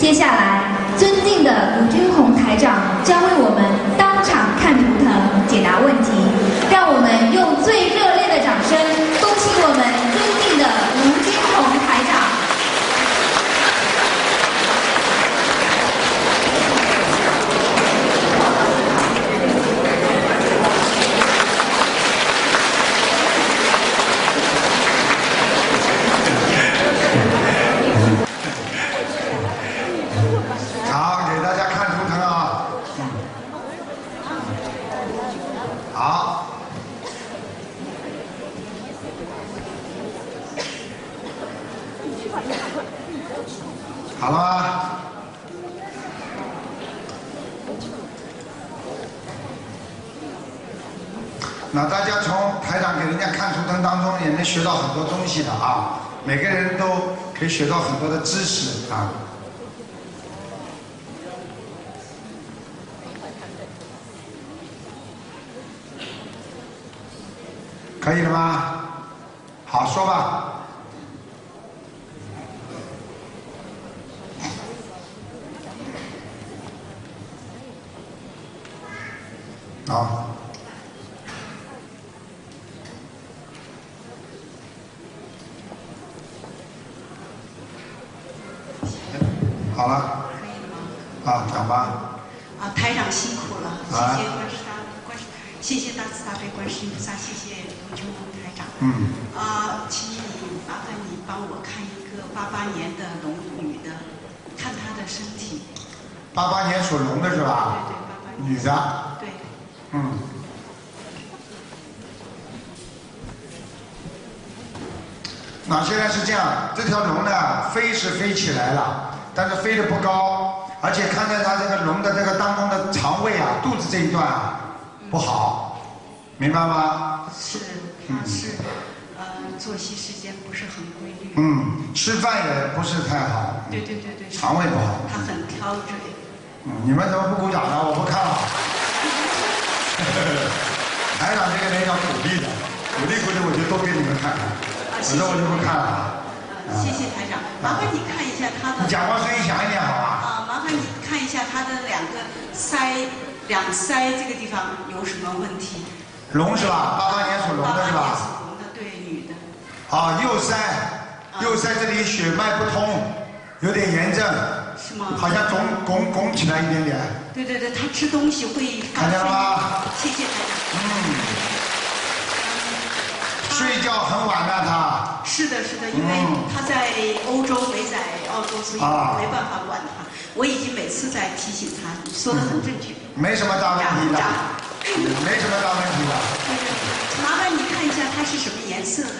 接下来，尊敬的卢军宏台长将为我们当场看图腾、解答问题。让我们用最热烈的掌声，恭请我们尊敬的卢军宏台长。 好，给大家看图腾啊。好。好了吗？那大家从台长给人家看图腾当中也能学到很多东西的啊，每个人都可以学到很多的知识啊。可以了吗？好，说吧。好。好了。啊，讲吧。 啊，台长辛苦了，谢谢谢谢大慈大悲观世音菩萨，谢谢卢军宏台长。请你麻烦你帮我看一个88年的龙女的，看她的身体。 88年属龙的是吧？ 对对，88年。 女的。 对。 那现在是这样，这条龙呢飞是飞起来了，但是飞得不高，而且看在它这个龙的这个当中的肠胃啊，肚子这一段啊不好，明白吗？ 是，他是作息时间不是很规律。 吃饭也不是太好。 对对对对。 肠胃不好。 他很挑嘴。 你们怎么不鼓掌呢？我不看了。台长这个人要鼓励的，鼓励我就多给你们看看。否则我就不看了。 谢谢台长，麻烦你看一下他的。 你讲话声音响一点好吧？ 麻烦你看一下他的两腮这个地方有什么问题？ 龙是吧？88年属龙的是吧？ 属龙的，对，女的。 右腮这里血脉不通，有点炎症。 是吗？ 好像拱起来一点点。 对对对，他吃东西会发看见了吗？ 谢谢台长。 睡觉很晚的他。 是的，是的，因为他在欧洲没在澳洲，所以没办法管他。我已经每次在提醒他，你说的很正确。 没什么大问题的。没什么大问题的。 对对对，麻烦你看一下他是什么颜色的。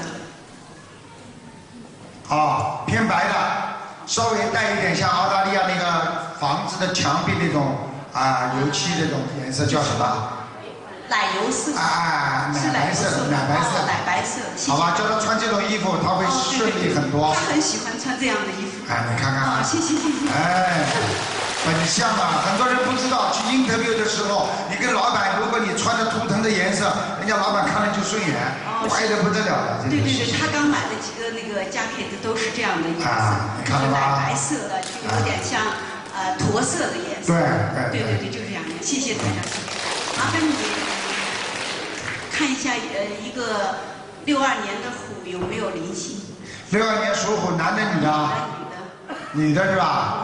偏白的，稍微带一点像澳大利亚那个房子的墙壁那种油漆那种颜色叫什么？ 奶油色。 奶白色，奶白色。好吧，叫他穿这种衣服，他会顺利很多。 他很喜欢穿这样的衣服。 你看看。 谢谢。 很像啊，很多人不知道，去 interview 的时候，你跟老板，如果你穿着图腾的颜色，人家老板看了就顺眼，乖得不得了的。 对对对，他刚买的几个那个jacket都是这样的颜色， 你看了吧？ 奶白色的，就有点像驼色的颜色。对，就是这样的。谢谢台长，麻烦你看一下一个62年的虎有没有灵性 ？62年属虎，男的女的？女的是吧？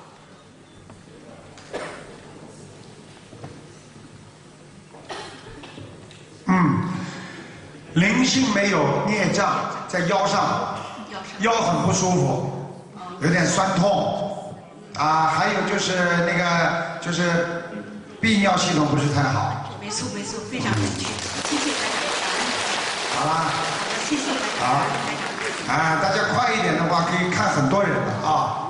灵性没有，孽障在腰上，腰很不舒服，有点酸痛，还有就是就是泌尿系统不是太好。 没错，非常正确，谢谢台长。 好啦。 谢谢台长。 好。大家快一点的话，可以看很多人的啊。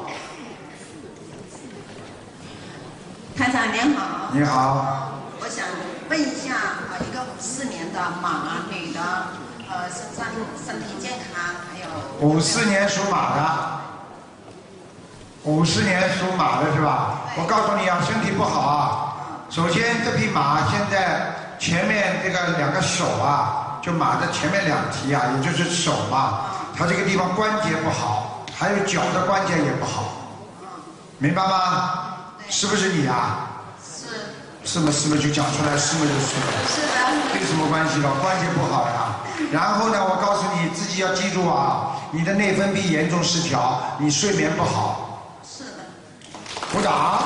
台长您好。 你好。 我想问一下一个54年的马女的，身体健康，还有。 54年属马的。50年属马的是吧？我告诉你啊，身体不好啊。首先，这匹马现在前面这个2个手就马的前面2蹄也就是手嘛，它这个地方关节不好，还有脚的关节也不好。 明白吗？是不是你啊？是吗？是吗？就讲出来，是吗？就是了。 是的。 有什么关系了？关节不好呀。然后呢，我告诉你自己要记住啊，你的内分泌严重失调，你睡眠不好。 是的。 鼓掌。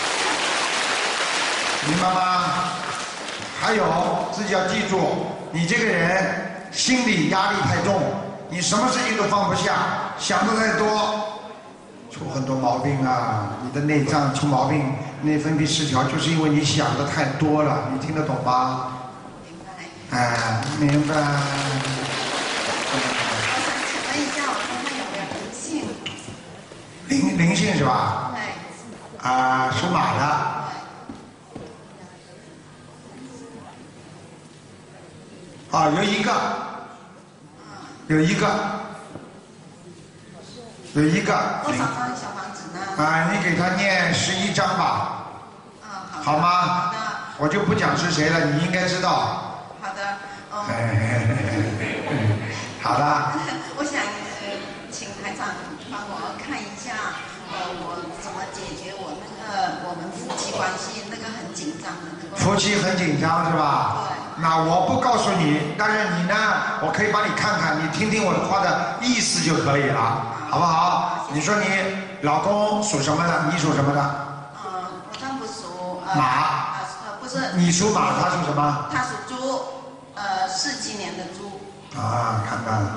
明白吗？还有自己要记住，你这个人心理压力太重，你什么事情都放不下，想的太多。出很多毛病啊！你的内脏出毛病，内分泌失调，就是因为你想的太多了。你听得懂吗？ 明白。 哎，明白。 我想请问一下，我身上有没有灵性？ 灵性是吧？ 对。 啊，属马的。啊，有一个。 多少张小房子呢？ 啊，你给他念11章吧。好吗？ 好的。 我就不讲是谁了，你应该知道。 好的。 好的。 我想请台长帮我看一下，我怎么解决我们夫妻关系那个很紧张的那个。 夫妻很紧张是吧？ 对。 那我不告诉你，但是你呢，我可以帮你看看，你听听我的话的意思就可以了，好不好？你说你老公属什么的？你属什么的？ 我丈夫属马。 不是。 你属马，他属什么？ 他属猪，47年的猪。 啊，看看。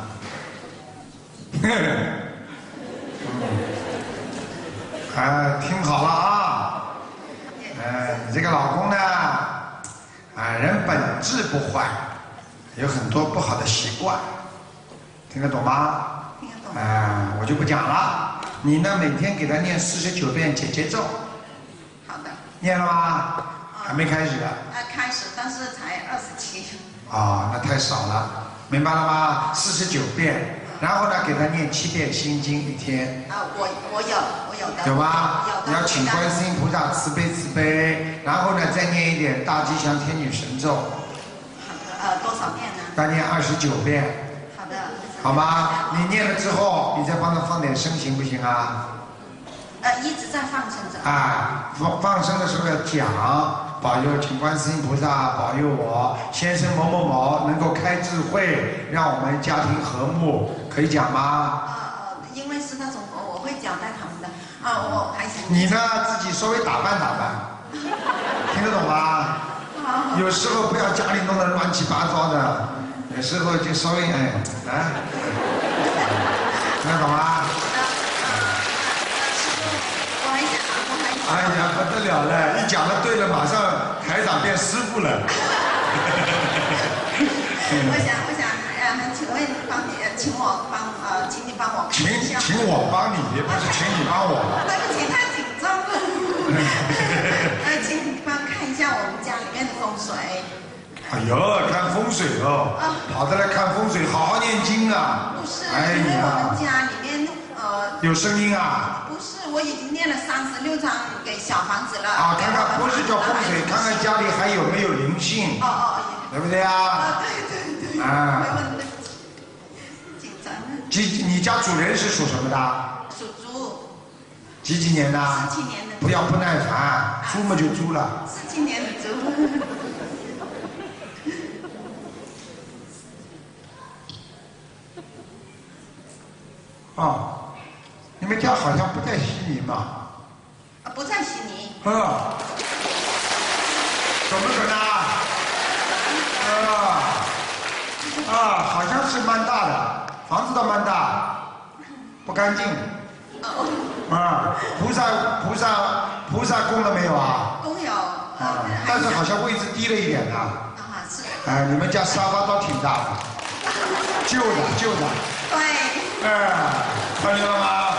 哎，听好了啊！你这个老公呢，人本质不坏，有很多不好的习惯，听得懂吗？ 听得懂。 我就不讲了。你呢，每天给他念49遍解结咒。 好的。 念了吗？还没开始。 开始，但是才27。 啊，那太少了，明白了吗？49遍。然后呢，给他念7遍心经一天。 我有的。 有吗？你要请观世音菩萨慈悲慈悲，然后呢，再念一点大吉祥天女神咒。 多少遍呢？ 再念29遍。 好的。 好吗？你念了之后，你再帮他放点生，行不行啊？ 一直在放生着。 放生的时候要讲，保佑，请观世音菩萨保佑我先生某某某能够开智慧，让我们家庭和睦，可以讲吗？ 因为是那种我会交代他们的我还想。 你呢，自己稍微打扮打扮，听得懂吗？有时候不要家里弄得乱七八糟的，有时候就稍微听得懂吗？哎呀，不得了了！一讲的对了，马上台长变师傅了。 我想，请问请你帮我看一下。 请我帮你，不是请你帮我。 对不起，太紧张了。请你帮看一下我们家里面的风水。 哎呦，看风水哦，跑得来看风水，好好念经啊。 不是，因为我们家里面有声音啊。 不是，我已经念了36张给小房子了。 看看不是叫风水，看看家里还有没有灵性。对不对啊？ 对。紧张。 你家主人是属什么的？ 属猪。 几年的 ？47年的。 不要不耐烦，猪嘛就猪了。 47年的猪。 你们家好像不在悉尼嘛？ 不在悉尼。 准不准啊？好像是蛮大的，房子倒蛮大，不干净。菩萨供了没有啊？ 供有。 但是好像位置低了一点呢。 是。 你们家沙发倒挺大的，旧的。 对。 看见了吗？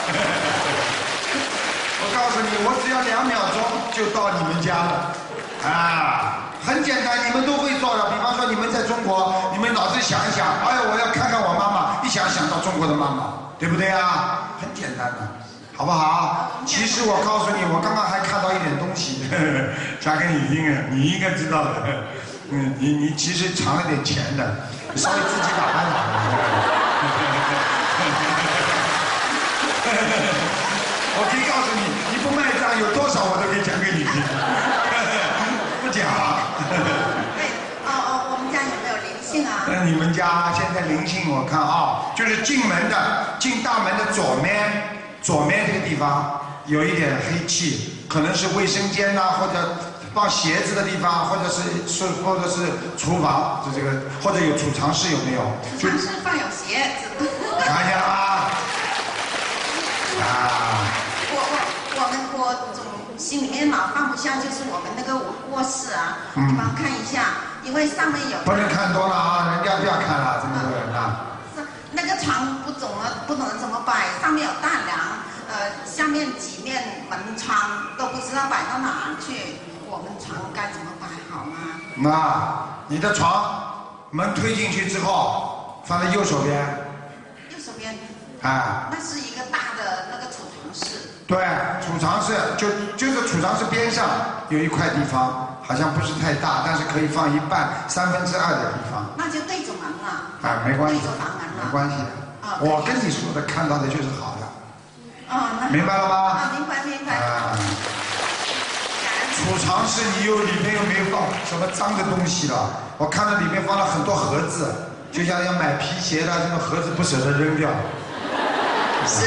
我告诉你，我只要2秒钟就到你们家了。很简单，你们都会做的。比方说你们在中国，你们脑子想一想，我要看看我妈妈，一想到中国的妈妈，对不对啊？很简单的，好不好？其实我告诉你，我刚刚还看到一点东西，加给你听啊，你应该知道的。你其实藏了点钱的，稍微自己打扮打扮。我可以告诉你，你不卖账，有多少我都可以讲给你听。不讲。 对，我们家有没有灵性啊？ 那你们家现在灵性我看啊，就是进大门的左面这个地方有一点黑气，可能是卫生间呐、或者放鞋子的地方，或者是厨房，就这个，或者有储藏室有没有？ 储藏室放有鞋子。 看见了吗？啊！ 我总心里面嘛放不下，就是我们那个卧室啊，你帮我看一下，因为上面有。 不能看多了啊，人家不要看了，这么多人啊。 是那个床不懂得怎么摆，上面有大梁，下面几面门窗都不知道摆到哪儿去，我们床该怎么摆好吗？ 那你的床门推进去之后，放在右手边。 右手边。 啊。 那是一个大的那个储藏室。 对，储藏室就是储藏室边上有一块地方，好像不是太大，但是可以放一半2/3的地方。 那就对着门了。 啊，没关系， 对着房门了。 没关系的。我跟你说的，看到的就是好的。 那明白了吗？ 啊，明白。啊。 储藏室你里面又没有放什么脏的东西了，我看到里面放了很多盒子，就像要买皮鞋的这种盒子不舍得扔掉。 是，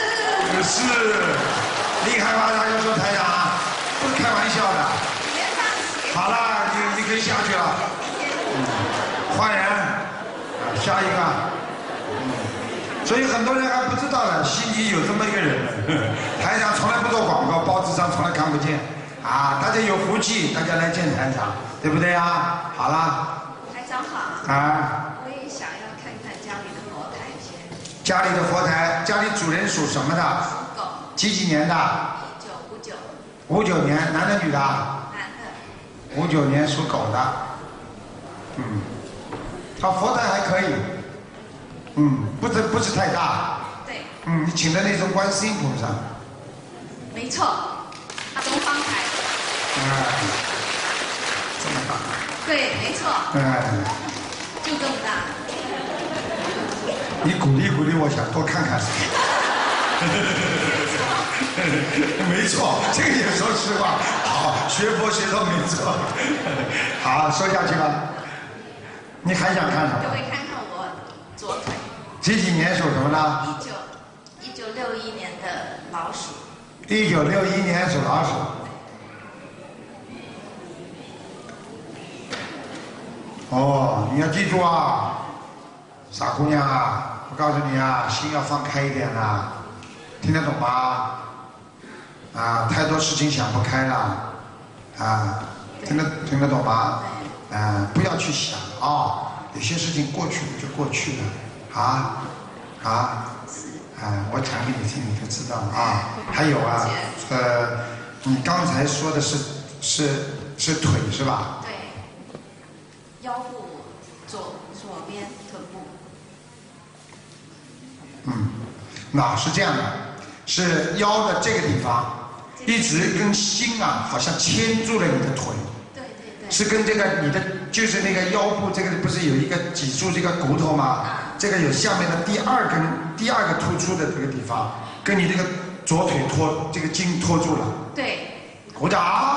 厉害吧？大家说台长，不是开玩笑的。好了，你可以下去了。换人，下一个。所以很多人还不知道呢，悉尼有这么一个人。台长从来不做广告，报纸上从来看不见。啊，大家有福气，大家来见台长，对不对呀？好了。 台长好。 啊。 我也想要看看家里的佛台先。 家里的佛台，家里主人属什么的？ 属狗。 几年的 1959。 59年，男的女的？ 男的。 59年属狗的。他佛台还可以。不是太大。 对。 你请的那尊观世音菩萨。 没错。东方台。 这么大。 对，没错。就这么大。 你鼓励鼓励我，想多看看。没错，这个也说实话。好，学佛学到没错。好，说下去吧。你还想看什么？ 就会看看我左腿。 几年属什么的 ？1961年的老鼠。 1961年属老鼠。哦，你要记住啊，傻姑娘啊，我告诉你啊，心要放开一点啦，听得懂吗？啊，太多事情想不开了，啊，听得懂吗？不要去想啊，有些事情过去了就过去了，我讲给你听，你就知道了啊。还有啊，你刚才说的是腿是吧？ 对，腰部左边臀部。 那是这样的，是腰的这个地方，一直跟心啊，好像牵住了你的腿。 对。 是跟这个你的就是那个腰部这个不是有一个脊柱这个骨头吗？这个有下面的第二个突出的这个地方，跟你这个左腿这个筋拖住了。 对。 鼓掌。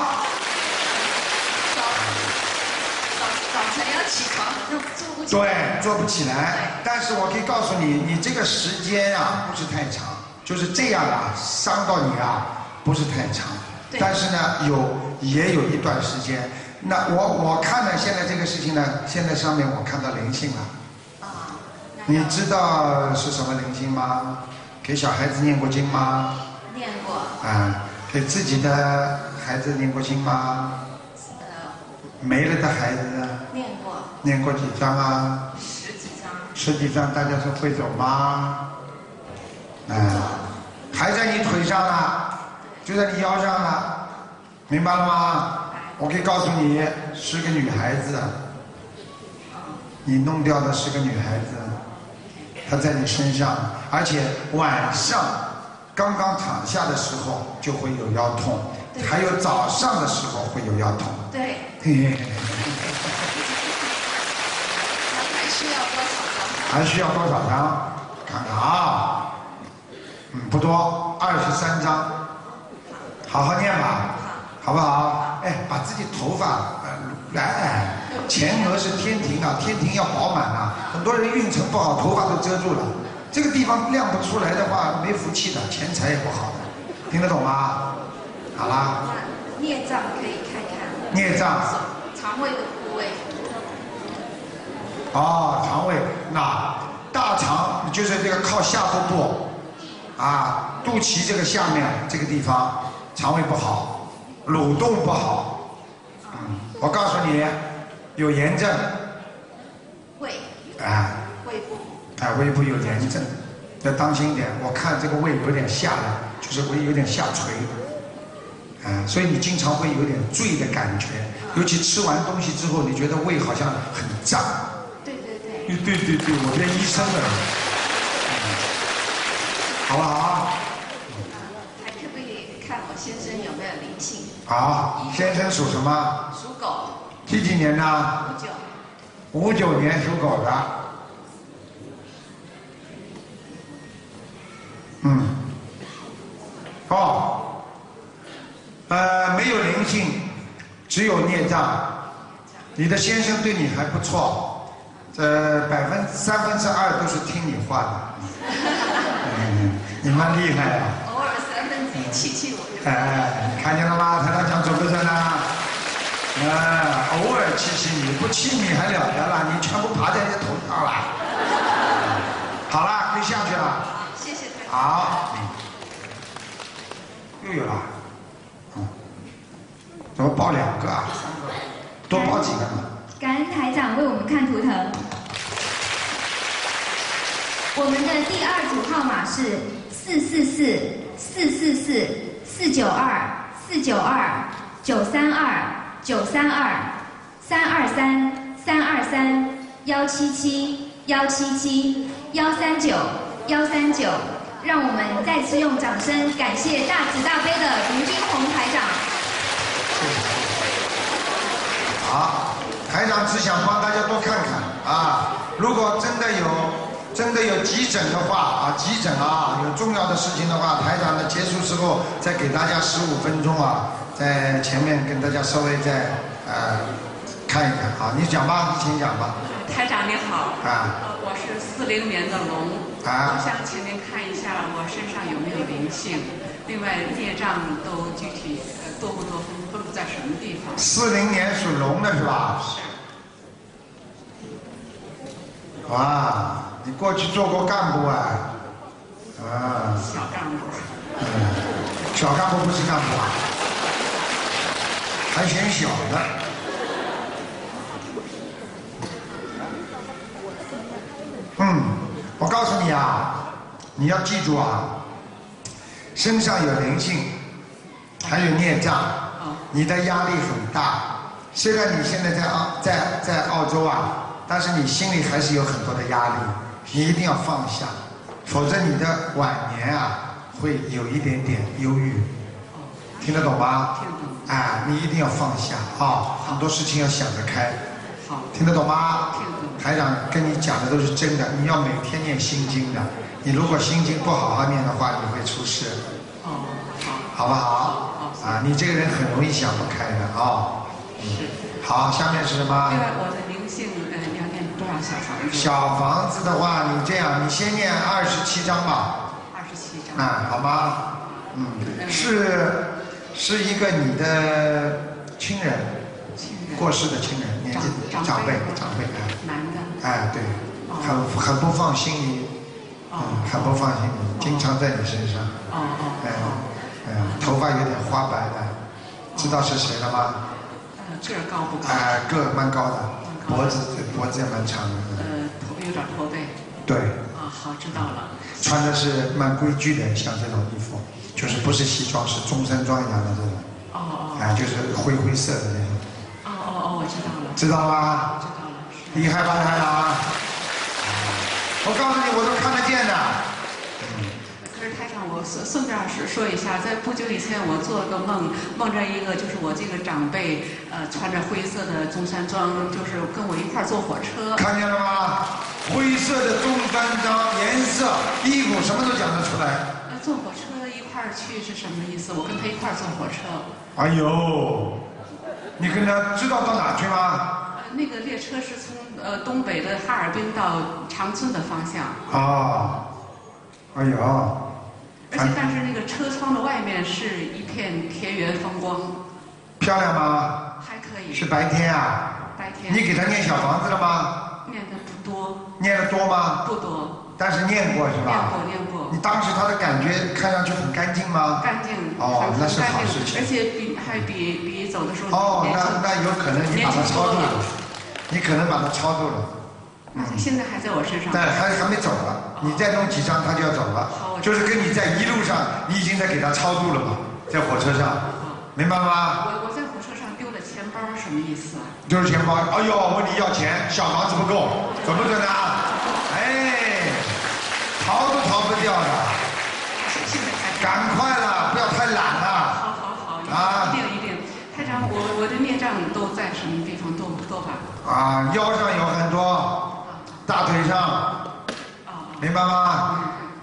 早晨要起床，好像坐不起来。 对，坐不起来。但是我可以告诉你，你这个时间啊不是太长，就是这样啊，伤到你啊不是太长。但是呢，也有一段时间。那我看呢，现在这个事情呢，现在上面我看到灵性了。你知道是什么灵性吗？给小孩子念过经吗？ 念过。 给自己的孩子念过经吗？没了的孩子呢？ 念过。 念过几张啊 ？10几张。 10几张，大家说会走吗？还在你腿上呢，就在你腰上呢，明白了吗？我可以告诉你，是个女孩子，你弄掉的是个女孩子，她在你身上，而且晚上刚刚躺下的时候就会有腰痛，还有早上的时候会有腰痛。 对。 还需要多少张？看看啊，不多，23张。 好好念吧，好不好？哎，把自己头发前额是天庭啊，天庭要饱满啊，很多人运程不好，头发都遮住了，这个地方亮不出来的话，没福气的，钱财也不好的，听得懂吗？好啦。 孽障可以看看。 孽障。 肠胃的部位。 哦，肠胃，那大肠就是这个靠下腹部，啊，肚脐这个下面这个地方，肠胃不好，蠕动不好。我告诉你，有炎症。 胃。 啊。 胃部。 啊，胃部有炎症，要当心点。我看这个胃有点下来，就是胃有点下垂。所以你经常会有点醉的感觉，尤其吃完东西之后，你觉得胃好像很胀。 对， 我变医生了，好不好？ 还可不可以看我先生有没有灵性？ 好，先生属什么？ 属狗。 几年呢？59年属狗的。没有灵性，只有孽障。你的先生对你还不错，这2/3都是听你话的。你蛮厉害的。 偶尔1/3气气我就。 看见了吗？台长讲准不准啊？偶尔气你，不气你还了得了？你全部爬在你头上了。好了，可以下去了。 谢谢台长。 好。又有了。怎么报2个啊？多报几个呢？ 感恩台长为我们看图腾。我们的第2组号码是444、444、492、492、932、932、323、323、177、177、139、139。让我们再次用掌声感谢大慈大悲的卢军宏台长。 好，台长只想帮大家多看看啊！如果真的有急诊的话急诊有重要的事情的话，台长呢结束之后再给大家15分钟在前面跟大家稍微再看一看你讲吧，你请讲吧。 台长你好，我是40年的龙，我想请您看一下我身上有没有灵性，另外孽障都具体多不多，分布在什么地方 ？40年属龙的是吧？ 是。 哇，你过去做过干部小干部。 小干部不是干部还嫌小的。我告诉你你要记住身上有灵性，还有孽障，你的压力很大。虽然你现在在澳洲但是你心里还是有很多的压力，你一定要放下，否则你的晚年会有一点点忧郁。听得懂吗？ 听得懂。 你一定要放下很多事情要想得开。 好。 听得懂吗？ 听得懂。 台长跟你讲的都是真的，你要每天念心经的。你如果心经不好好念的话，你会出事。好不好？你这个人很容易想不开的是。 好，下面是什么？ 另外，我的灵性要念多少小房子？ 小房子的话，你这样，你先念27章吧。 27章。 好吗？是一个你的亲人，过世的亲人，年纪长辈。 男的。 对，很不放心你，很不放心你，经常在你身上。头发有点花白的，知道是谁了吗？ 个儿高不高？ 个儿蛮高的，脖子也蛮长的。 有点驼背。 对。 好，知道了。 穿的是蛮规矩的，像这种衣服，就是不是西装，是中山装一样的这种。就是灰色的那种。 我知道了。 知道吗？ 知道了。 厉害吧，台长？我告诉你，我都看得见的。 可是台长，我顺便说一下，在不久以前我做了个梦，梦着一个就是我这个长辈，穿着灰色的中山装，就是跟我一块儿坐火车。 看见了吗？灰色的中山装，颜色、衣服什么都讲得出来。 坐火车一块块儿去是什么意思？我跟他一块儿坐火车。 哎呦，你跟他知道到哪去吗？ 那个列车是从东北的哈尔滨到长春的方向。 啊，哎呦。 而且但是那个车窗的外面是一片田园风光。 漂亮吗？ 还可以。 是白天啊？ 白天。 你给他念小房子了吗？ 念的不多。 念的多吗？ 不多。 但是念过是吧？ 念过。 你当时他的感觉看上去很干净吗？ 干净。 哦，那是好事情。 而且比走的时候。 哦，那有可能你把它超度了，你可能把它超度了。 现在还在我身上。 对，还没走了，你再弄几张他就要走了。就是跟你在一路上，你已经在给他超度了嘛，在火车上，明白吗？ 我在火车上丢了钱包，什么意思啊？ 丢了钱包，哎呦，问你要钱，小房子不够，准不准啊？哎，逃都逃不掉的。赶快了，不要太懒了。 好，啊，一定。台长，我的孽障都在什么地方多吧？ 啊，腰上有很多，大腿上，明白吗？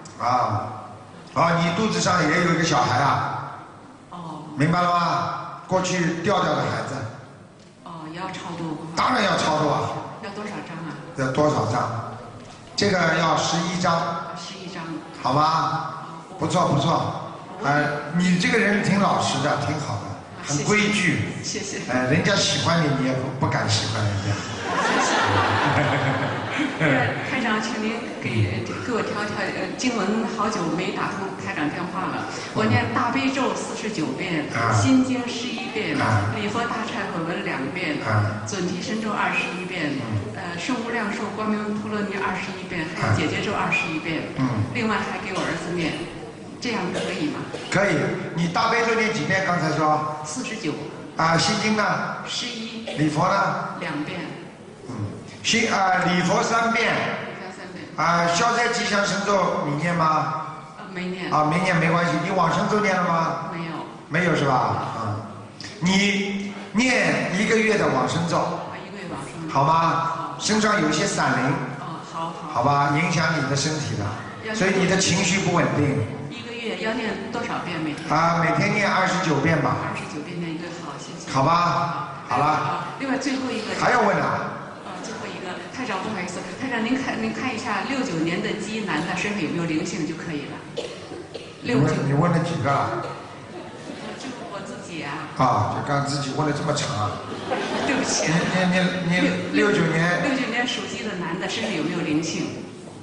你肚子上也有一个小孩啊。哦。明白了吗？过去掉的孩子。 哦，也要超度。 当然要超度啊。 要多少张啊？ 要多少张？这个要11张。 11张。 好吗？不错。你这个人挺老实的，挺好的，很规矩。 谢谢。 人家喜欢你，你也不敢喜欢人家。 台长，请您给我调经文，好久没打通台长电话了。我念大悲咒49遍，心经11遍，礼佛大忏悔文2遍，准提神咒21遍，圣无量寿光明陀罗尼21遍，还有解结咒21遍。另外还给我儿子念，这样可以吗？ 可以。你大悲咒念几遍？刚才说 49。 心经呢 ？11。 礼佛呢 ？2遍。 礼佛3遍。消灾吉祥神咒你念吗？ 没念。 没念没关系。你往生咒念了吗？ 没有。 没有是吧？你念1个月的往生咒。 1个月往生咒。 好吗？身上有一些闪灵。 好。 好吧，影响你的身体的，所以你的情绪不稳定。 1个月要念多少遍每天？ 每天念29遍吧。 29遍念1个，好，谢谢。 好吧，好了。 另外最后一个。 还要问啊？ 最后一个，台长不好意思，台长您看一下69年的鸡男的身上有没有灵性就可以了。 你问了几个了？ 就我自己啊。 就刚自己问了这么长啊？ 对不起。 你69年。 69年属鸡的男的身上有没有灵性？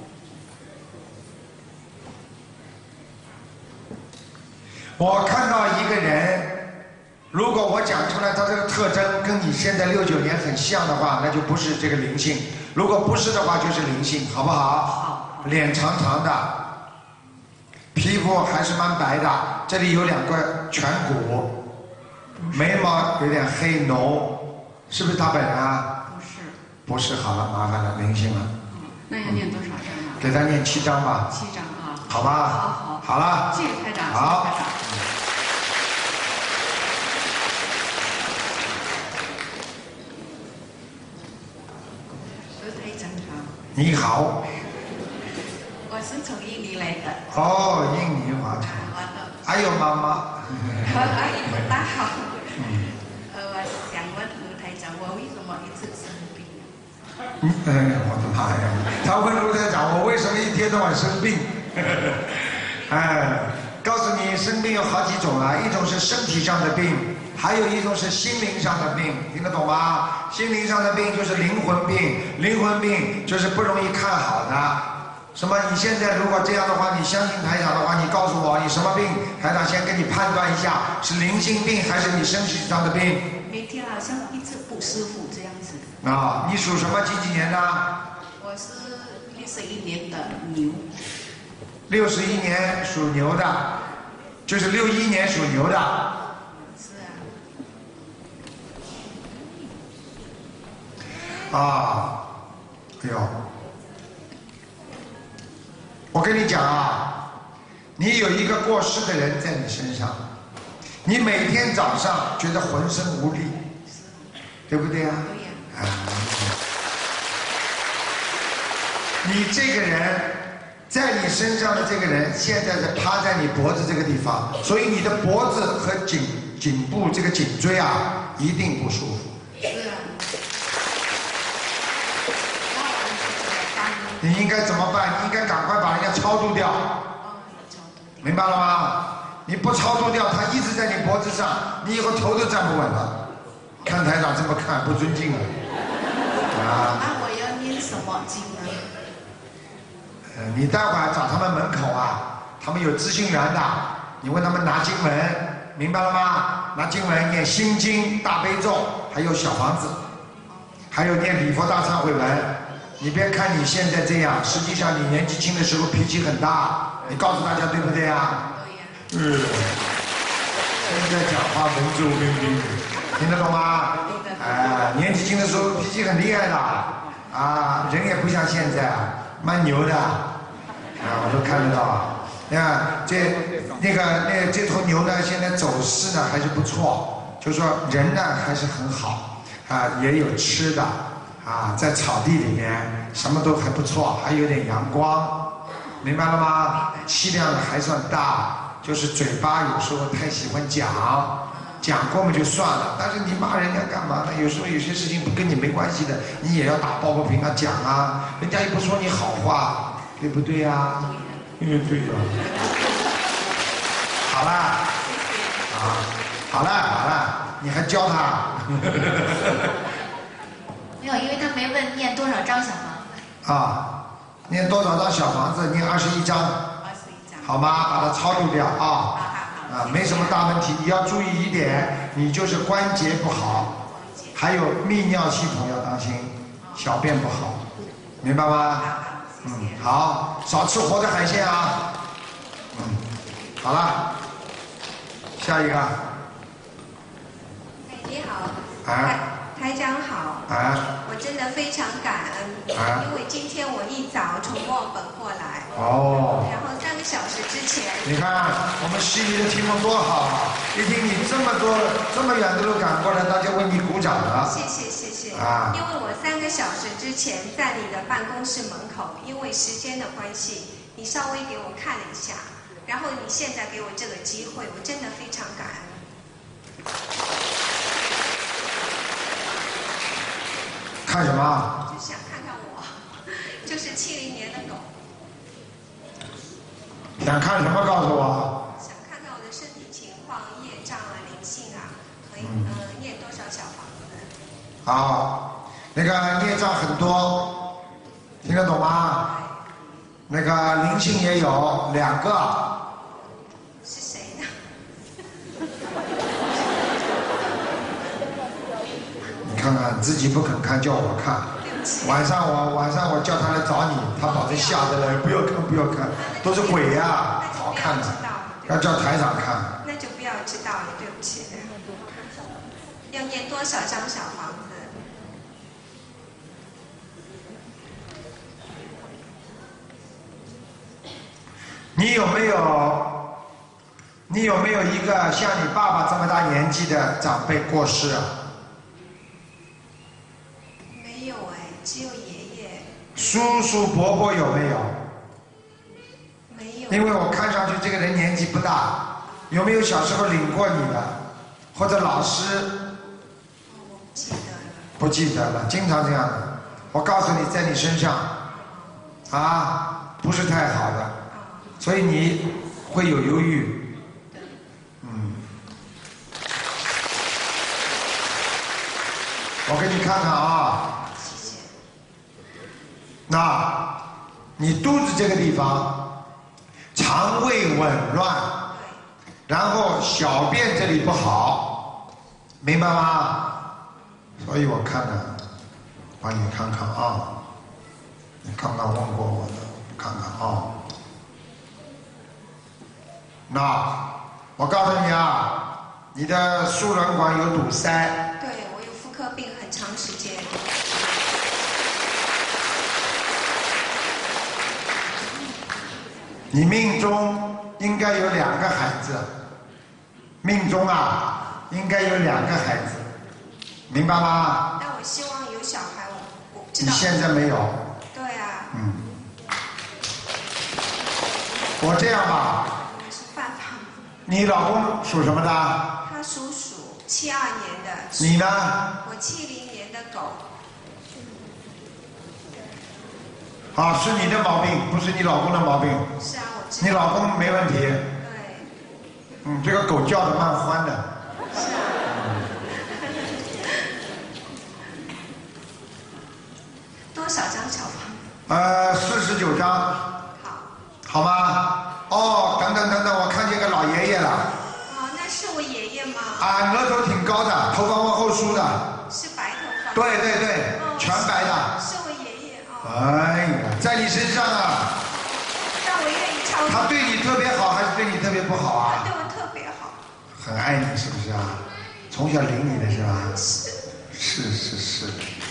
我看到一个人，如果我讲出来他这个特征跟你现在69年很像的话，那就不是这个灵性；如果不是的话，就是灵性，好不好？ 好。 脸长长的，皮肤还是蛮白的，这里有2个颧骨，眉毛有点黑浓，是不是他本人啊？ 不是。 不是，好了，麻烦了，灵性了。 那要念多少张啊？ 给他念7张吧。 7张啊。 好吧。好了。 谢谢台长。 好。你好。 我是从印尼来的。 印尼华侨。还有妈妈。 阿姨们大好。我想问卢台长，我为什么一直生病？ 我的妈呀！他问卢台长，我为什么一天到晚生病？告诉你，生病有好几种啊，一种是身体上的病，还有一种是心灵上的病，听得懂吗？心灵上的病就是灵魂病，灵魂病就是不容易看好的。什么？你现在如果这样的话，你相信台长的话，你告诉我你什么病，台长先跟你判断一下，是灵性病还是你身体上的病。 每天好像一直不舒服这样子。 你属什么？几年的？ 我是61年的牛。 61年属牛的，就是61年属牛的。 是啊。哎呦，我跟你讲啊，你有一个过世的人在你身上，你每天早上觉得浑身无力，对不对啊？ 对呀。 你这个人在你身上的这个人现在是趴在你脖子这个地方，所以你的脖子和颈部这个颈椎啊一定不舒服。 是啊。 你应该怎么办？你应该赶快把人家超度掉。明白了吗？你不超度掉，他一直在你脖子上，你以后头都站不稳了。看台长这么看，不尊敬了。啊。 那我要念什么经呢？ 你待会儿找他们门口啊，他们有知心园的，你问他们拿经文，明白了吗？拿经文念心经、大悲咒，还有小房子，还有念礼佛大忏悔文。你别看你现在这样，实际上你年纪轻的时候脾气很大，你告诉大家对不对啊？ 对呀。 现在讲话文质彬彬，听得懂吗？年纪轻的时候脾气很厉害的，啊，人也不像现在，蛮牛的，我都看得到。你看这头牛呢，现在走势呢还是不错，就是说人呢还是很好，也有吃的。在草地里面什么都还不错，还有点阳光，明白了吗？气量还算大，就是嘴巴有时候太喜欢讲过嘛就算了，但是你骂人家干嘛呢？有时候有些事情跟你没关系的，你也要打抱不平啊讲啊，人家又不说你好话，对不对呀？对呀。好了，好了，你还教他？ 没有，因为他没问念多少张小房子。 念多少张小房子？念21张。好吗？把它超度掉啊。没什么大问题。你要注意一点，你就是关节不好，还有泌尿系统要当心，小便不好，明白吗？好，少吃活的海鲜啊。好了，下一个。 你好。台长好，我真的非常感恩，因为今天我一早从墨尔本过来，然后3个小时之前， 你看我们悉尼的听众多好，一听你这么远的路赶过来，大家为你鼓掌了。 谢谢，因为我3个小时之前在你的办公室门口，因为时间的关系，你稍微给我看了一下，然后你现在给我这个机会，我真的非常感恩。 看什么？ 就想看看我，就是70年的狗。 想看什么？告诉我。 想看看我的身体情况、业障啊、灵性啊，和念多少小房子。 好，那个业障很多，听得懂吗？那个灵性也有2个。 是谁呢？ 你看看自己不肯看，叫我看。晚上我叫他来找你，他保证吓得来，不要看，都是鬼呀，好看的，要叫台长看。 那就不要知道了，对不起。要念多少张小房子？ 你有没有一个像你爸爸这么大年纪的长辈过世啊？ 没有只有爷爷。 叔叔伯伯有没有？ 没有。 因为我看上去这个人年纪不大，有没有小时候领过你的，或者老师？ 我不记得了。 不记得了，经常这样的。我告诉你，在你身上，不是太好的，所以你会有忧郁。我给你看看啊。 谢谢。 那，你肚子这个地方，肠胃紊乱，然后小便这里不好，明白吗？所以我看呢，帮你看看啊。你刚刚问过我的，看看啊。那，我告诉你啊，你的输卵管有堵塞。 对，我有妇科病很长时间。 你命中应该有2个孩子，命中应该有2个孩子，明白吗？ 但我希望有小孩，我知道。 你现在没有。 对啊。 我这样吧，你老公属什么的？ 他属鼠，72年的。 你呢？ 我70年的狗。 啊，是你的毛病，不是你老公的毛病。 是啊，我知道。 你老公没问题。 对。 这个狗叫的蛮欢的。 是啊。多少张小房 ？49张。 好。 好吗？哦，等等，我看见个老爷爷了。 哦，那是我爷爷吗？ 啊，额头挺高的，头发往后梳的。 是白头发。 对，全白的。 是我爷爷哦。 哎呀，在你身上啊。 让我愿意超度。 他对你特别好，还是对你特别不好啊？ 他对我特别好。 很爱你，是不是啊？从小领你的是吧？是。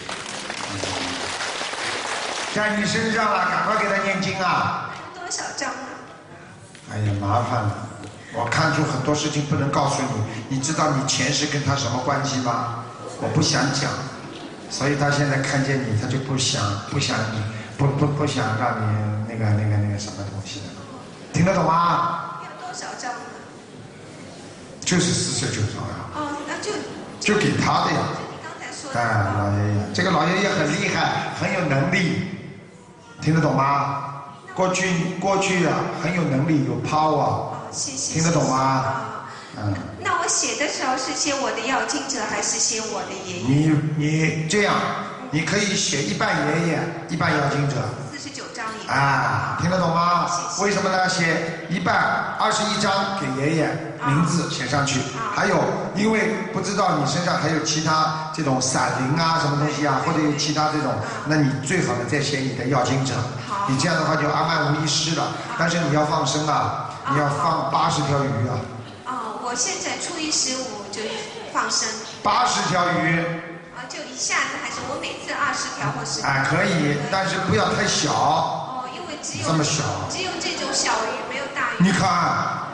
在你身上了，赶快给他念经啊！ 多少张呢？ 哎呀，麻烦了，我看出很多事情不能告诉你。你知道你前世跟他什么关系吗？我不想讲，所以他现在看见你，他就不想你，不想让你那个什么东西了。听得懂吗？ 要多少张呢？ 就是49张呀。 哦，那就给他的呀。 你刚才说的。 哎，老爷爷，这个老爷爷很厉害，很有能力，听得懂吗？过去啊，很有能力，有 power。 哦，谢谢。 听得懂吗？ 那我写的时候是写我的要经者，还是写我的爷爷？ 你这样，你可以写一半爷爷，一半要经者。 49张一。 啊，听得懂吗？ 谢谢。 为什么呢？写一半21张给爷爷名字写上去。还有，因为不知道你身上还有其他这种闪灵啊，什么东西啊，或者有其他这种，那你最好的再写你的要经者。你这样的话就安无一失了。但是你要放生啊，你要放80条鱼啊。 哦，我现在初一15就放生。 80条鱼。 啊，就一下子还是我每次20条或10条。 哎，可以，但是不要太小。 哦，因为只有这么小。 只有这种小鱼，没有大鱼。 你看，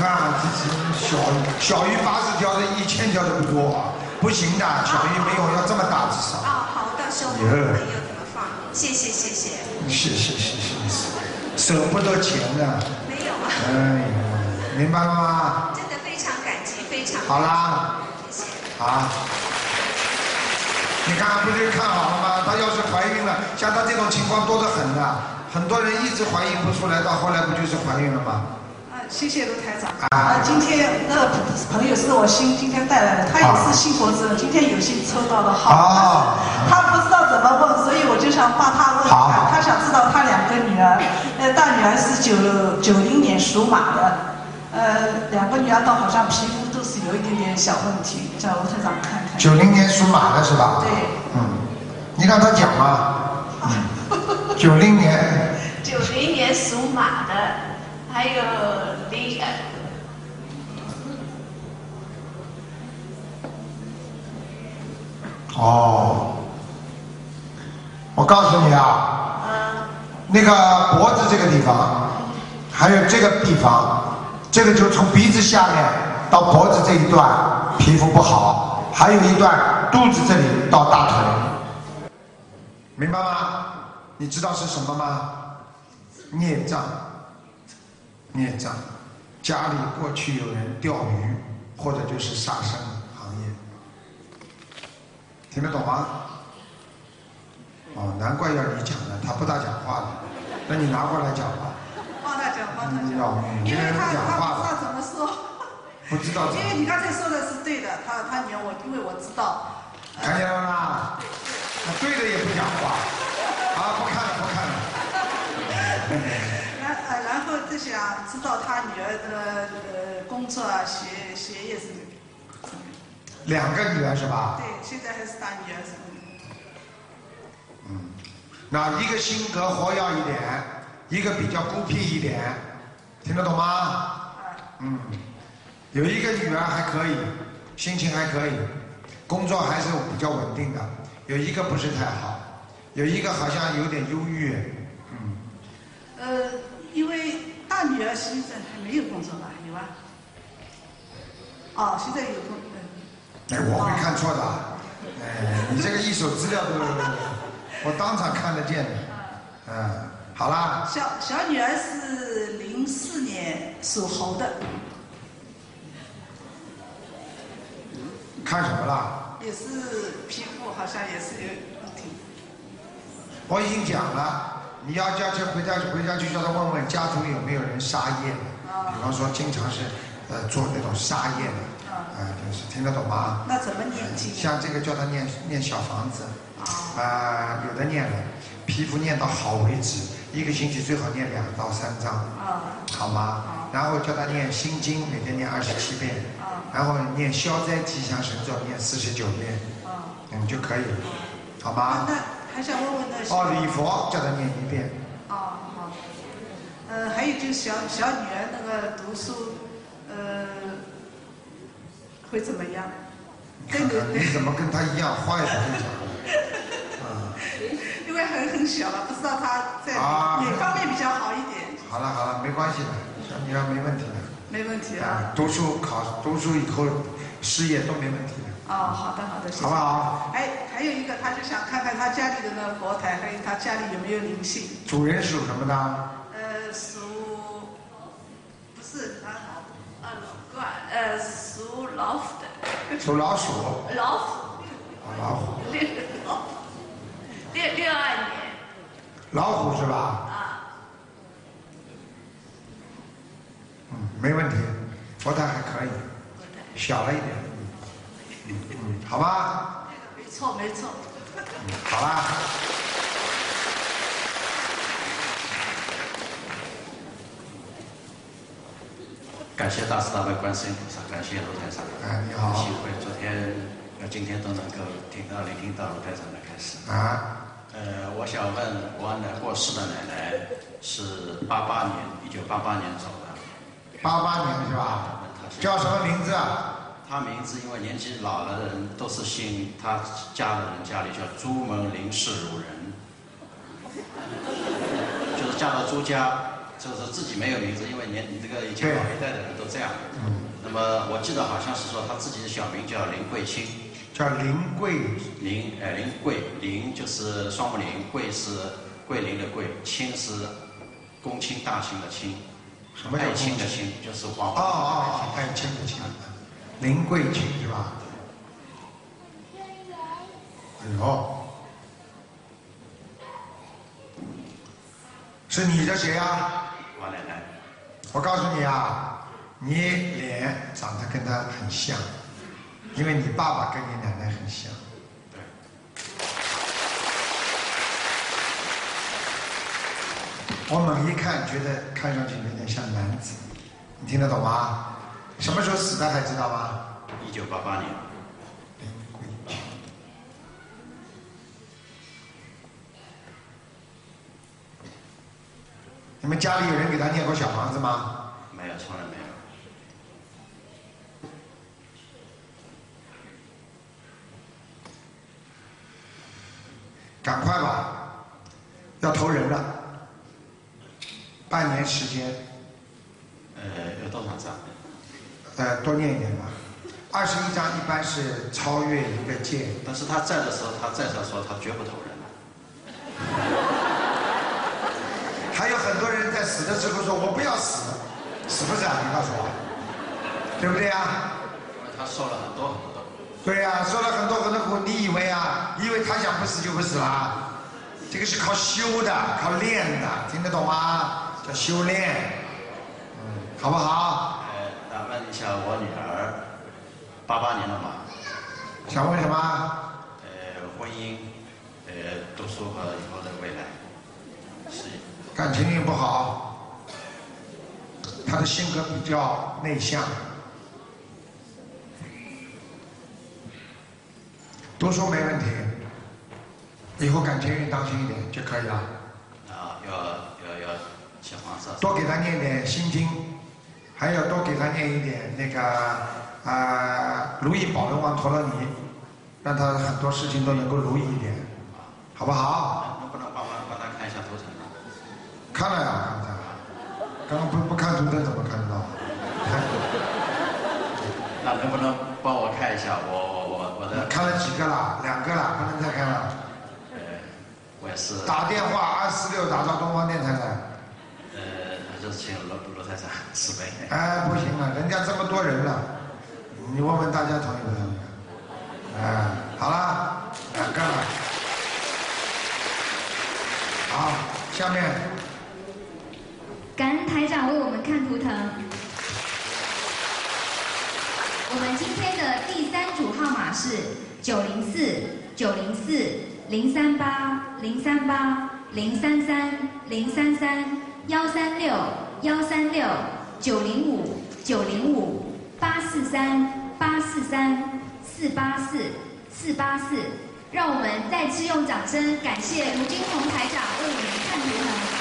小鱼80条的1000条都不多，不行的，小鱼没有要这么大至少。 哦，好，到时候我朋友怎么放？谢谢。 是，舍不得钱的。 没有啊。 哎呀，明白了吗？ 真的非常感激，非常。 好啦。 谢谢。 好。你看不是看好了吗？她要是怀孕了，像她这种情况多得很的，很多人一直怀孕不出来，到后来不就是怀孕了吗？ 谢谢卢台长。今天那个朋友是我今天带来的，他也是信佛之人，今天有幸抽到的好。他不知道怎么问，所以我就想帮他问一下。他想知道他2个女儿，大女儿是90年属马的，2个女儿都好像皮肤都是有一点点小问题，叫卢台长看看。 90年属马的是吧？ 对。 你让他讲嘛。90年。 90年属马的。还有我告诉你啊，那个脖子这个地方，还有这个地方，这个就从鼻子下面到脖子这一段皮肤不好，还有一段肚子这里到大腿，明白吗？你知道是什么吗？孽障。家里过去有人钓鱼，或者就是杀生行业，听得懂吗？难怪要你讲的，他不大讲话的，那你拿过来讲吧。 帮他讲。 因为他不知道怎么说。 不知道。 因为你刚才说的是对的，他黏我，因为我知道。 看见了吗？对的也不讲话。不看了。 然后就想知道他女儿的工作啊、学业是。 2个女儿是吧？ 对，现在还是大女儿是。 那一个性格活跃一点，一个比较孤僻一点，听得懂吗？有一个女儿还可以，心情还可以，工作还是比较稳定的，有一个不是太好，有一个好像有点忧郁。 因为大女儿现在还没有工作吧？有啊。现在有工作。 我没看错的。你这个一手资料都，我当场看得见的。好啦。 小女儿是 04年属猴的。 看什么了？ 也是皮肤好像也是有问题。 我已经讲了，你要叫去回家去叫他问问家族有没有人杀业的，比方说经常是做那种杀业的，就是听得懂吗？ 那怎么念经？ 像这个叫他念小房子，有的念了，皮肤念到好为止，一个星期最好念2到3章，好吗？然后叫他念心经，每天念27遍，然后念消灾吉祥神咒念49遍，就可以了，好吗？ 那还想问问那礼佛叫他念1遍。 好。还有就是小女儿那个读书，会怎么样？ 你怎么跟他一样话也不会讲？ 因为很小了，不知道她在哪方面比较好一点。 好了，没关系的，小女儿没问题的。 没问题啊。 读书以后事业都没问题的。 好的，谢谢。 好不好？ 还有一个，他就想看看他家里的那个佛台，还有他家里有没有灵性。 主人属什么的？ 不是属老虎的。 属老鼠。 老虎。 老虎。 62年。 老虎是吧？没问题，佛台还可以，小了一点，好吧？ 没错。 好啦。 感谢大慈大悲观世音菩萨，感谢卢台长。 你好。 幸亏昨天、今天都能够聆听到卢台长的开始。我想问，我过世的奶奶是1988年走的。 88年是吧？叫什么名字啊？ 她名字因为年纪老了的人都是姓，她家的人家里叫朱门林氏孺人，就是嫁到朱家，就是自己没有名字，因为这个以前老一代的人都这样。那么我记得好像是说她自己的小名叫林桂清。 叫林桂。 林桂，林就是双木林，桂是桂林的桂，清是公卿大清的清。 什么叫爱卿的卿？就是黄爱卿的卿，林桂卿是吧？哎呦，是你的谁啊？ 我奶奶。 我告诉你啊，你脸长得跟她很像，因为你爸爸跟你奶奶很像。 对。 我猛一看，觉得看上去有点像男子，你听得懂吗？什么时候死的还知道吗 ？1988年。 你们家里有人给他念过小房子吗？ 没有，从来没有。 赶快吧，要投人了。半年时间。 有多少张？ 多念一点吧。21章一般是超越一个界。 但是他在的时候，他在这说他绝不投人了。 还有很多人在死的时候说：“我不要死，死不死啊？你告诉我，对不对啊？” 因为他受了很多。 对呀，受了很多苦，你以为他想不死就不死了？这个是靠修的，靠练的，听得懂吗？叫修炼，好不好？ 那问一下我女儿，88年的马。 想问什么？ 婚姻，读书和以后的未来，事业。 感情运不好，他的性格比较内向，读书没问题，以后感情运当心一点就可以了。 要小房子。 多给他念点心经，还要多给他念一点那个如意宝轮王陀罗尼，让他很多事情都能够如意一点，好不好？ 能不能帮他看一下图腾？ 看了呀，刚才不看图腾怎么看得到？ 那能不能帮我看一下我的？ 看了几个了？2个了，不能再看了。 我也是。 打电话246打到东方电台来。 还是就是请罗台长慈悲。 哎，不行了，人家这么多人了，你问问大家同意不同意？哎，好了，干了。好，下面。 感恩台长为我们看图腾。我们今天的第3组号码是904、904、038、038、033、033、136、136、905、905、843、843、484、484。让我们再次用掌声感谢卢金红台长为我们看图腾。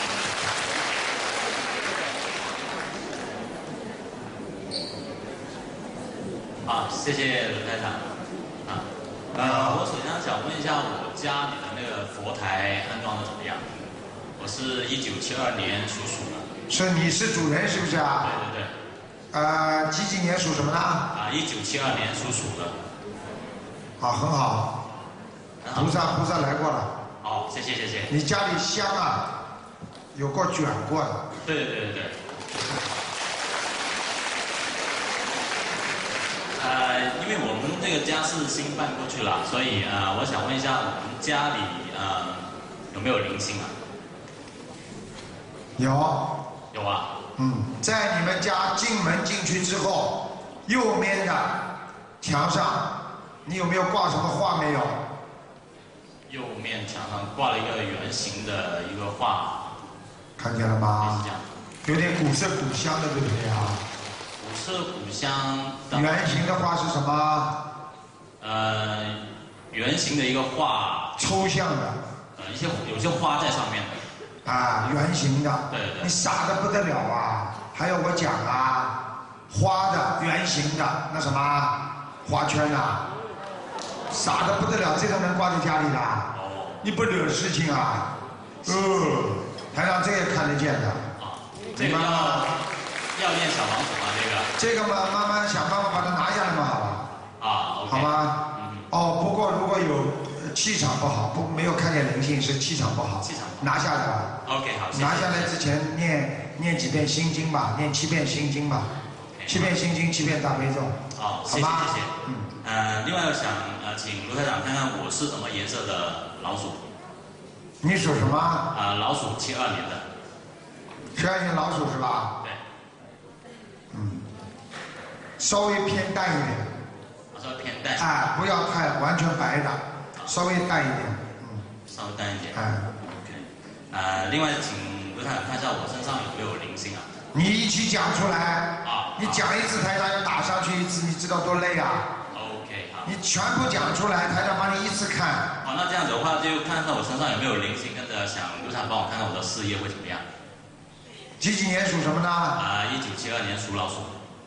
好，谢谢卢台长。我首先想问一下，我家里的那个佛台安装的怎么样？我是1972年属鼠的。 是你是主人是不是啊？ 对对对。 几年属什么呢 ？1972年属鼠的。 好，很好。菩萨来过了。 好，谢谢谢谢。 你家里香啊，有过卷过的。 对对对对对。因为我们这个家是新搬过去了，所以我想问一下，我们家里有没有灵性啊？ 有。 有啊。 在你们家进门进去之后，右面的墙上，你有没有挂什么画没有？ 右面墙上挂了一个圆形的一个画。 看见了吗？有点古色古香的，对不对啊？ 古色古香。 圆形的画是什么？ 圆形的一个画。 抽象的。 有些花在上面的。 圆形的。 对对。 你傻得不得了啊！还要我讲啊？花的，圆形的，那什么花圈啊？傻得不得了，这个能挂在家里的？你不惹事情啊？台长这也看得见的。 这个要念小房子吗？ 这个嘛，慢慢想办法把它拿下来嘛，好吧？好吗？不过如果有气场不好，没有看见灵性，是气场不好。 气场拿下来吧。 OK， 好。 拿下来之前念几遍心经吧，念7遍心经吧，7遍心经，7遍大悲咒。 好，谢谢谢谢。另外想请卢台长看看我是什么颜色的老鼠。 你属什么？ 老鼠72年的。 72年老鼠是吧？ 对。 稍微偏淡一点。 稍微偏淡。 不要太完全白的，稍微淡一点。 稍微淡一点。OK。另外请卢台长看一下我身上有没有灵性啊？ 你一起讲出来。你讲一次，台长要打上去一次，你知道多累啊？ OK， 好。 你全部讲出来，台长帮你一次看。 好，那这样子的话，就看看我身上有没有灵性，跟着想卢台长帮我看看我的事业会怎么样。 几年属什么呢 ？1972年属老鼠。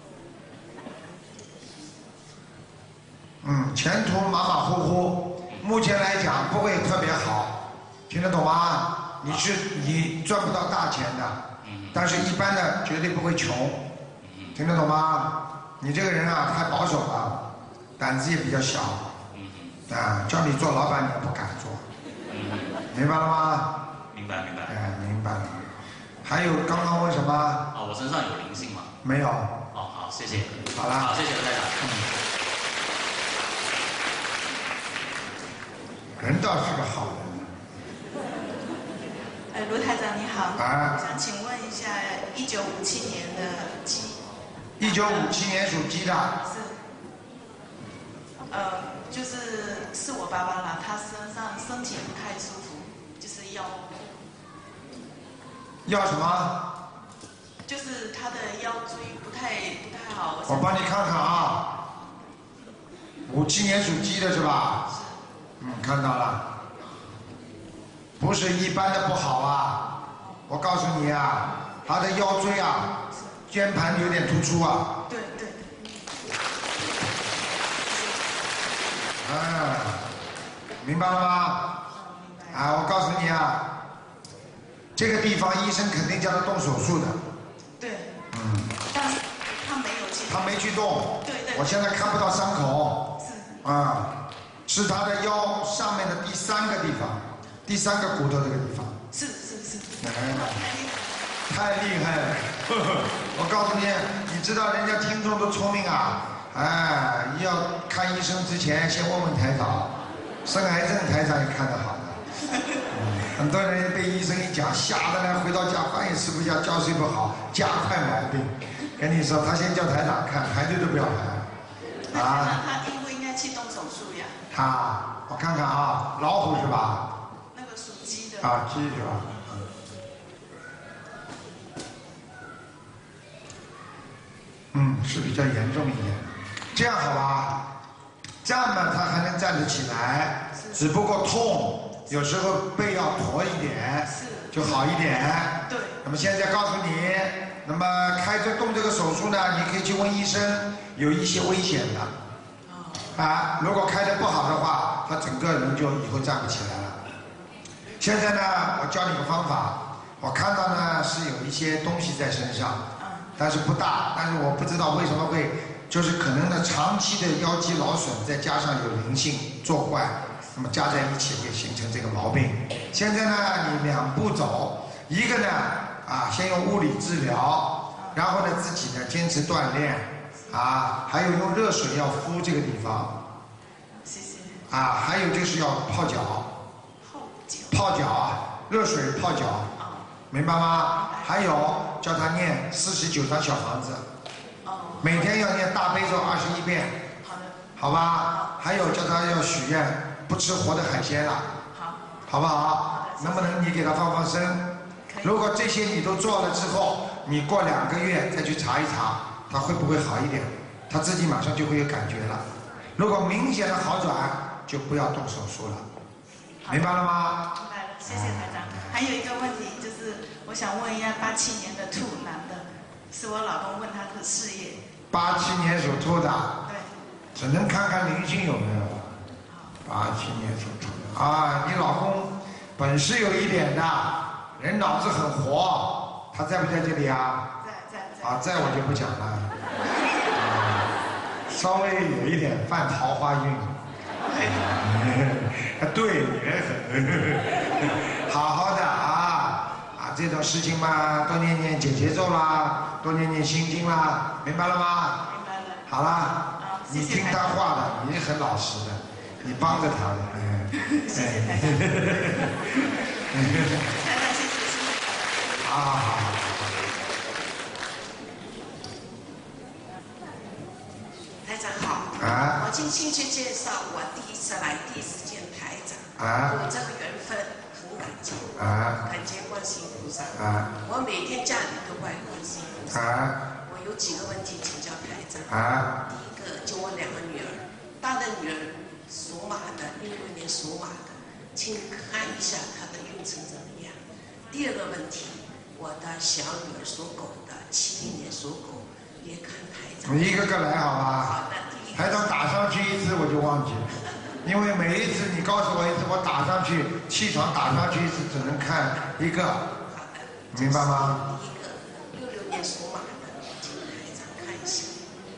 前途马马虎虎，目前来讲不会特别好，听得懂吗？你赚不到大钱的，但是一般的绝对不会穷，听得懂吗？你这个人啊太保守了，胆子也比较小，叫你做老板你也不敢做，明白了吗？ 明白。 明白了。还有刚刚问什么？ 我身上有灵性吗？ 没有。 好，谢谢。 好了。 好，谢谢卢台长。 人倒是个好人。卢台长你好。 我想请问一下，1957年的鸡。 1957年属鸡的。 是。就是我爸爸啦，他身体不太舒服，就是腰。 要什么？ 就是他的腰椎不太好。 我帮你看看啊。57年属鸡的是吧？ 是。 看到了。不是一般的不好啊，我告诉你啊，他的腰椎啊，肩盘有点突出啊。 对。 明白了吗？我告诉你啊，这个地方医生肯定叫他动手术的。 对。但是他没有去。 他没去动。 对。 我现在看不到伤口。 是。 是他的腰上面的第3个地方，第3个骨头这个地方。 是。 太厉害了！我告诉你，你知道人家听众都聪明啊，哎，要看医生之前先问问台长，生癌症台长也看得好的。很多人被医生一讲，吓得呢，回到家饭也吃不下，觉睡不好，家块毛病。跟你说，他先叫台长看，排队都不要排。啊？ 他因为应该去动手术呀。 他，我看看啊，老虎是吧？ 那个属鸡的。 啊，鸡是吧？是比较严重一点。这样好吧？站嘛，他还能站得起来，只不过痛，有时候背要驼一点，就好一点。 对。 那么现在告诉你，那么动这个手术呢，你可以去问医生，有一些危险的。啊，如果开得不好的话，他整个人就以后站不起来了。现在呢，我教你个方法，我看到呢是有一些东西在身上。但是不大，但是我不知道为什么会，就是可能呢长期的腰肌劳损，再加上有灵性作怪，那么加在一起会形成这个毛病。现在呢，你2步走，一个呢先用物理治疗，然后呢自己呢坚持锻炼，还有用热水要敷这个地方， 谢谢。 还有就是要泡脚，泡脚热水泡脚，明白吗？还有叫他念49张小房子，每天要念大悲咒21遍， 好的， 好吧？还有叫他要许愿不吃活的海鲜了，好不好？能不能你给他放生？如果这些你都做了之后，你过2个月再去查一查，他会不会好一点？他自己马上就会有感觉了。如果明显的好转，就不要动手术了，明白了吗？ 明白了，谢谢台长。还有一个问题就是，我想问一下，87年的兔男的，是我老公问他的事业。 87年属兔的。 对。 只能看看灵性有没有。87年属兔的你老公本事有一点的，人脑子很活，他在不在这里啊？在。在我就不讲了。稍微有一点犯桃花运。对，也很。好好的这种事情嘛，多念念解结咒啦，多念念心经啦，明白了吗？ 明白了。 好啦，你听他话的，你很老实的，你帮着他的， 谢谢台长。台长，谢谢。 好。 台长好。我听亲戚介绍，我第一次来，第一次见台长。有这个缘分。很感激，感谢观世音菩萨。我每天家里都拜观世音菩萨。我有几个问题请教台长。第一个，就我2个女儿，大的女儿属马的，66年属马的，请看一下她的运程怎么样。第二个问题，我的小女儿属狗的，70年属狗，也看台长。 你一个个来好吧？ 好的， 台长打上去一次我就忘记了。因为每一次你告诉我一次，我打上去气场打上去一次只能看一个，明白吗？ 第一个66年属马的，请台长看一下。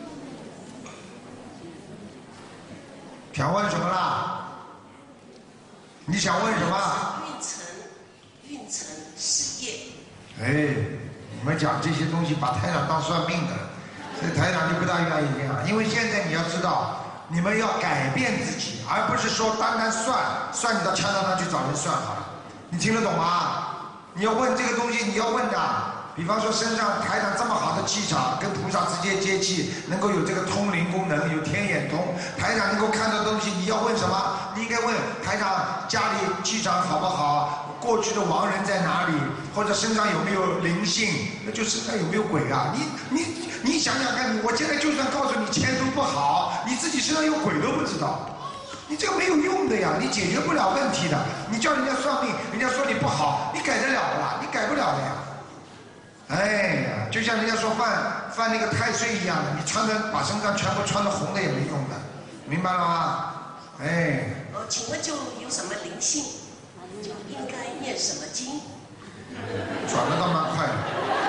想问什么啦？你想问什么？ 运程，事业。 你们讲这些东西把台长当算命的，所以台长就不大愿意这样，因为现在你要知道。你们要改变自己，而不是说单单算你到枪道上去找人算好了，你听得懂吗？你要问这个东西，你要问的，比方说身上台长这么好的气场，跟菩萨直接接气，能够有这个通灵功能，有天眼通，台长能够看到东西，你要问什么？你应该问台长家里气场好不好，过去的亡人在哪里，或者身上有没有灵性，那就身上有没有鬼啊？你想想看，我现在就算告诉你前途不好，你自己身上有鬼都不知道，你这个没有用的呀，你解决不了问题的。你叫人家算命，人家说你不好，你改得了啦？你改不了的呀。哎呀，就像人家说犯那个太岁一样的，你把身上全部穿得红的也没用的，明白了吗？ 请问就有什么灵性，就应该念什么经？ 转得倒蛮快的。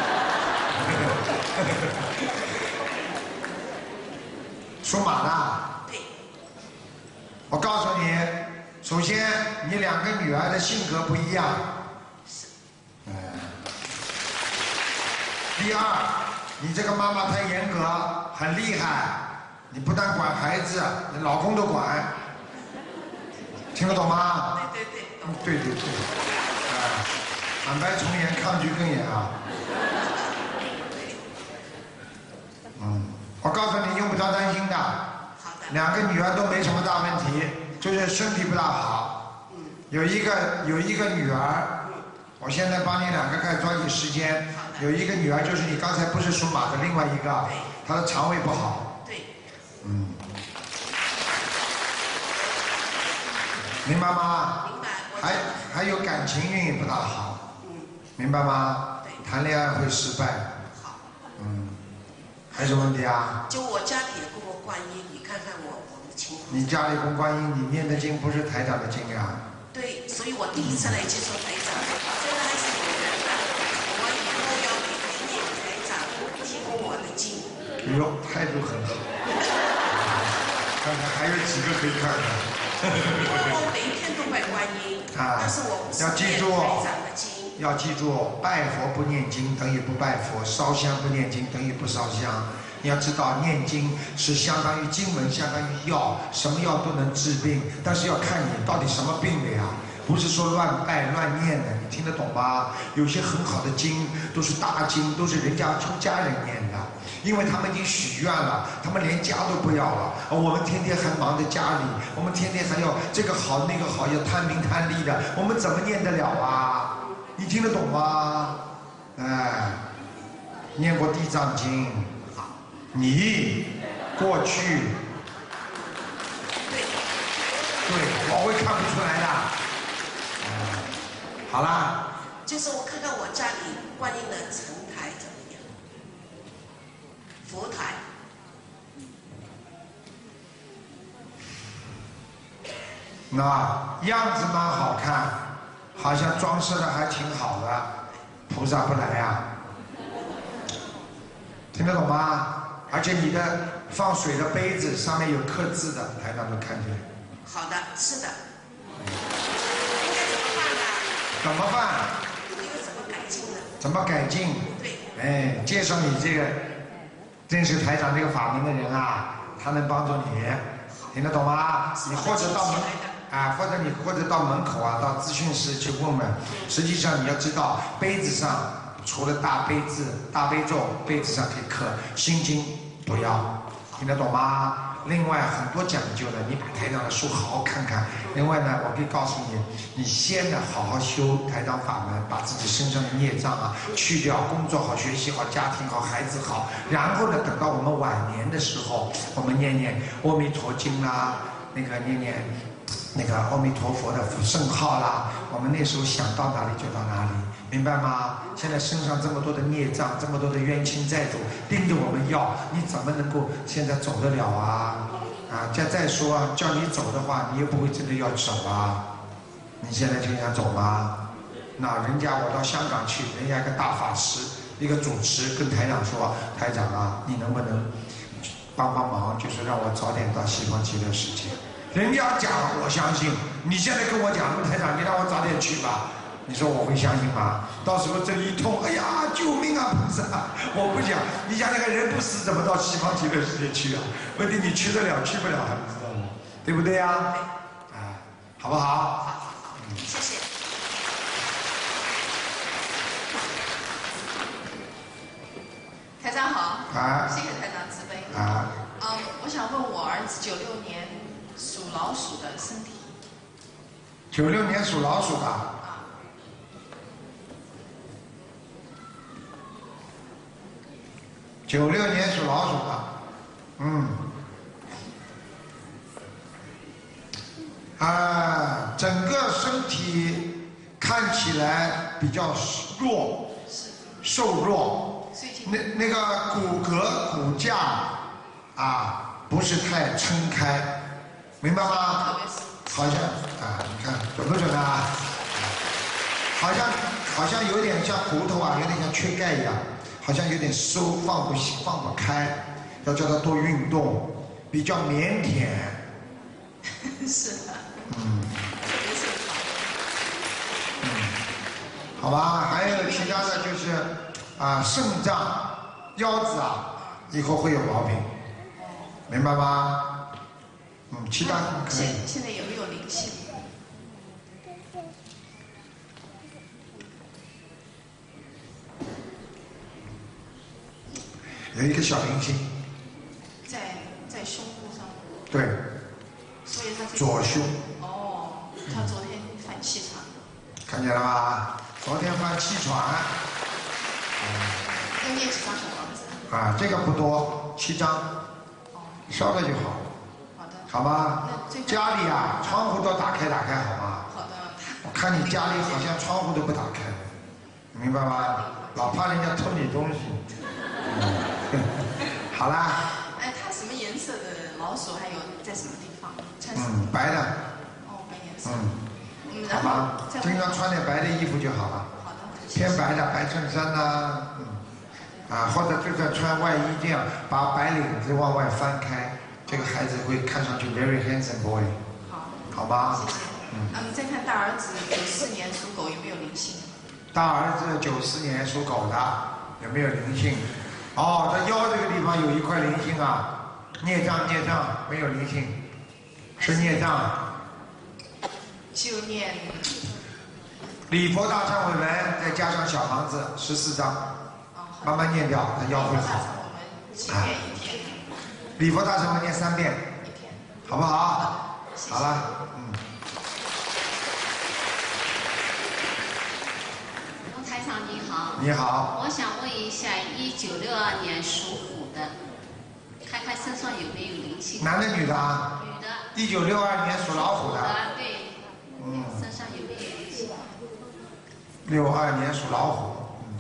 属马的。 对。 我告诉你，首先你2个女儿的性格不一样。 第二，你这个妈妈太严格，很厉害，你不但管孩子，你老公都管，听得懂吗？ 对对对，懂。 对对对，反白从严，抗拒更严啊。我告诉你，用不着担心的。 好的。 2个女儿都没什么大问题，就是身体不大好。有一个女儿，我现在帮你2个看，抓紧时间。有一个女儿就是你刚才不是属马的另外一个，她的肠胃不好。 对。 明白吗？ 明白。 还有感情运也不大好。明白吗？ 对。 谈恋爱会失败。 好。 还有什么问题啊？ 就我家里也供过观音，你看看我的情况。 你家里供观音，你念的经不是台长的经呀？ 对，所以我第一次来接受台长，真的还是有缘的。我以后要每天念台长提供我的经。 哎呦，态度很好。看看还有几个可以看看。 我每一天都拜观音，但是我不是念台长的经。 要记住，拜佛不念经等于不拜佛，烧香不念经等于不烧香。你要知道，念经是相当于经文，相当于药，什么药都能治病，但是要看你到底什么病的呀，不是说乱拜乱念的，你听得懂吗？有些很好的经都是大经，都是人家出家人念的，因为他们已经许愿了，他们连家都不要了，我们天天还忙着家里，我们天天还要这个好那个好，要贪名贪利的，我们怎么念得了啊？你听得懂吗？念过地藏经，你过去，对，我会看不出来的。好啦。 就是我看看我家里观音的神台怎么样，佛台。 那样子蛮好看。好像装饰的还挺好的，菩萨不来呀？听得懂吗？而且你的放水的杯子上面有刻字的，台长都看见。 好的，是的。应该怎么办呢？ 怎么办？ 应该怎么改进呢？ 怎么改进？ 对。 介绍你这个认识台长这个法门的人啊，他能帮助你，听得懂吗？你或者到或者到门口啊，到咨询室去问问。实际上你要知道，杯子上除了大悲字、大悲咒，杯子上可以刻心经，不要，听得懂吗？另外很多讲究的，你把台长的书好好看看。另外呢，我可以告诉你，你先呢好好修台长法门，把自己身上的孽障啊去掉，工作好、学习好、家庭好、孩子好。然后呢，等到我们晚年的时候，我们念念阿弥陀经啦，念念那个阿弥陀佛的圣号啦，我们那时候想到哪里就到哪里，明白吗？现在身上这么多的孽障，这么多的冤亲债主盯着我们要，你怎么能够现在走得了啊？再说叫你走的话，你又不会真的要走啊？你现在就想走吗？那人家我到香港去，人家一个大法师，一个主持跟台长说，台长啊，你能不能帮忙，就是让我早点到西方极乐世界？人家讲我相信，你现在跟我讲，陆台长，你让我早点去吧，你说我会相信吗？到时候这一痛，哎呀，救命啊，菩萨！我不讲，你想那个人不死怎么到西方极乐世界去啊？问题你去得了，去不了还不知道吗？对不对呀？好不好？ 好，谢谢。 台长好，谢谢台长慈悲。我想问我儿子96年属老鼠的身体。 96年属老鼠的。96年属老鼠的，整个身体看起来比较弱，瘦弱，那个骨骼骨架不是太撑开，明白吗？好像你看准不准啊？好像有点像骨头有点像缺钙一样，好像有点收放不开，要叫他多运动，比较腼腆。 是的。 好吧，还有其他的就是肾脏、腰子以后会有毛病，明白吗？其他可以。 现在有没有灵性？ 有一个小灵性。 在胸部上。 对。 所以他左胸。 他昨天犯气喘。 看见了吧？昨天犯气喘。 要念几张小房子？ 这个不多，7张，烧了就好。 好的。 好吗？家里窗户都打开好吗？ 好的。 我看你家里好像窗户都不打开，明白吗？老怕人家偷你东西。好啦。 它什么颜色的老鼠？还有在什么地方？ 白的。 白颜色。 好吗？经常穿点白的衣服就好了。 好的。 偏白的白衬衫呐，或者就算穿外衣这样，把白领子往外翻开，这个孩子会看上去 very handsome boy。好吧。 谢谢。再看大儿子94年属狗有没有灵性？ 大儿子94年属狗的有没有灵性？他腰这个地方有一块灵性孽障没有灵性，是孽障。 就念礼佛大忏悔文，再加上小房子14张，慢慢念掉，他腰会好。礼佛大忏悔念3遍，好不好？好了， 卢台长你好。 你好。 我想问一下，1962年属虎的，看看身上有没有灵性。 男的女的女的。 1962年属老虎的。 对。身上有没有灵性 ？62年属老虎。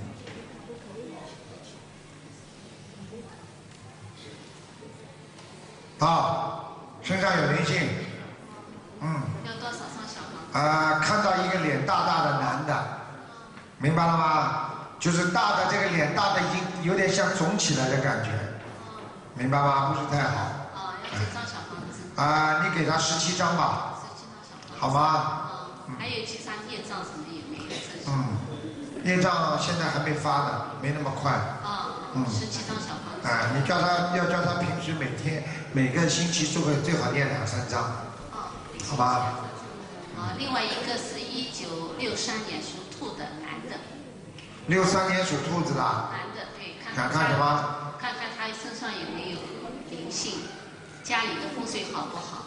身上有灵性。 要多少张小房子？ 看到一个脸大大的男的，明白了吗？就是大的这个脸大的已经有点像肿起来的感觉，明白吗？不是太好。 要几张小房子？ 你给他17张吧。 17张小房子。 好吗？ 还有其他业障什么有没有？ 业障现在还没发呢，没那么快。 17张小房子。 你要叫他平时每个星期最好念2-3张。好吧。 另外一个是1963年属兔的男的。 63年属兔子的。 男的，对， 看什么？ 看看他身上有没有灵性，家里的风水好不好？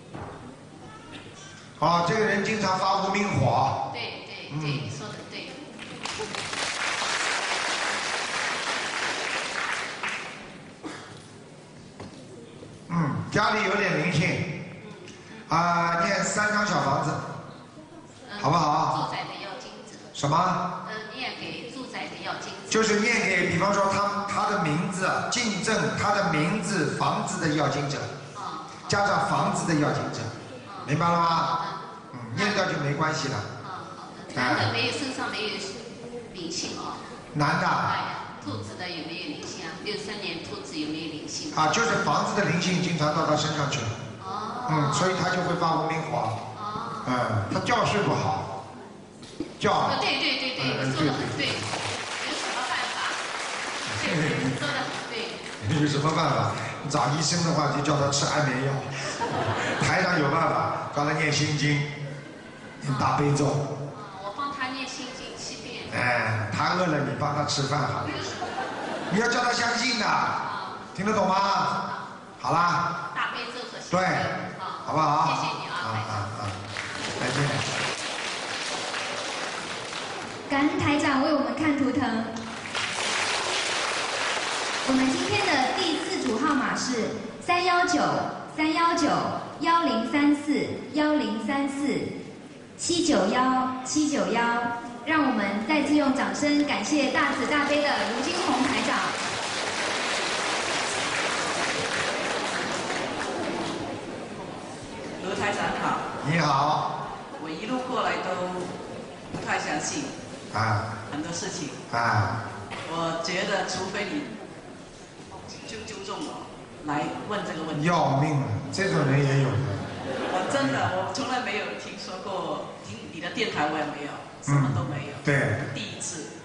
这个人经常发无名火。 对，你说的对。 家里有点灵性，念3张小房子，好不好？ 住宅的要经者。 什么？ 念给住宅的要经者。 就是念给，比方说他的名字进正，他的名字房子的要经者，加上房子的要经者，明白了吗？念掉就没关系了。 好的。男的身上没有灵性男的。 兔子的有没有灵性？63年兔子有没有灵性？ 就是房子的灵性经常到他身上去。所以他就会发无名火。他觉睡不好。觉。 对，你说的很对。有什么办法？对，说的很对。 有什么办法？找医生的话就叫他吃安眠药。台上有办法，叫他念心经，念大悲咒。 我帮他念心经7遍。 他饿了你帮他吃饭好了。你要叫他相信的，听得懂吗？好啦。 大悲咒和心经。 对，好不好？ 谢谢你再见。 感恩台长为我们看图腾。我们今天的第4组号码是319-319-1034-1034-791-791，让我们再次用掌声感谢大慈大悲的卢金红台长。 卢台长好。 你好。 我一路过来都不太相信很多事情我觉得除非你就纠正我来问这个问题。 要命了，这种人也有的。 我真的我从来没有听说过，听你的电台我也没有，什么都没有。 对。 第一次。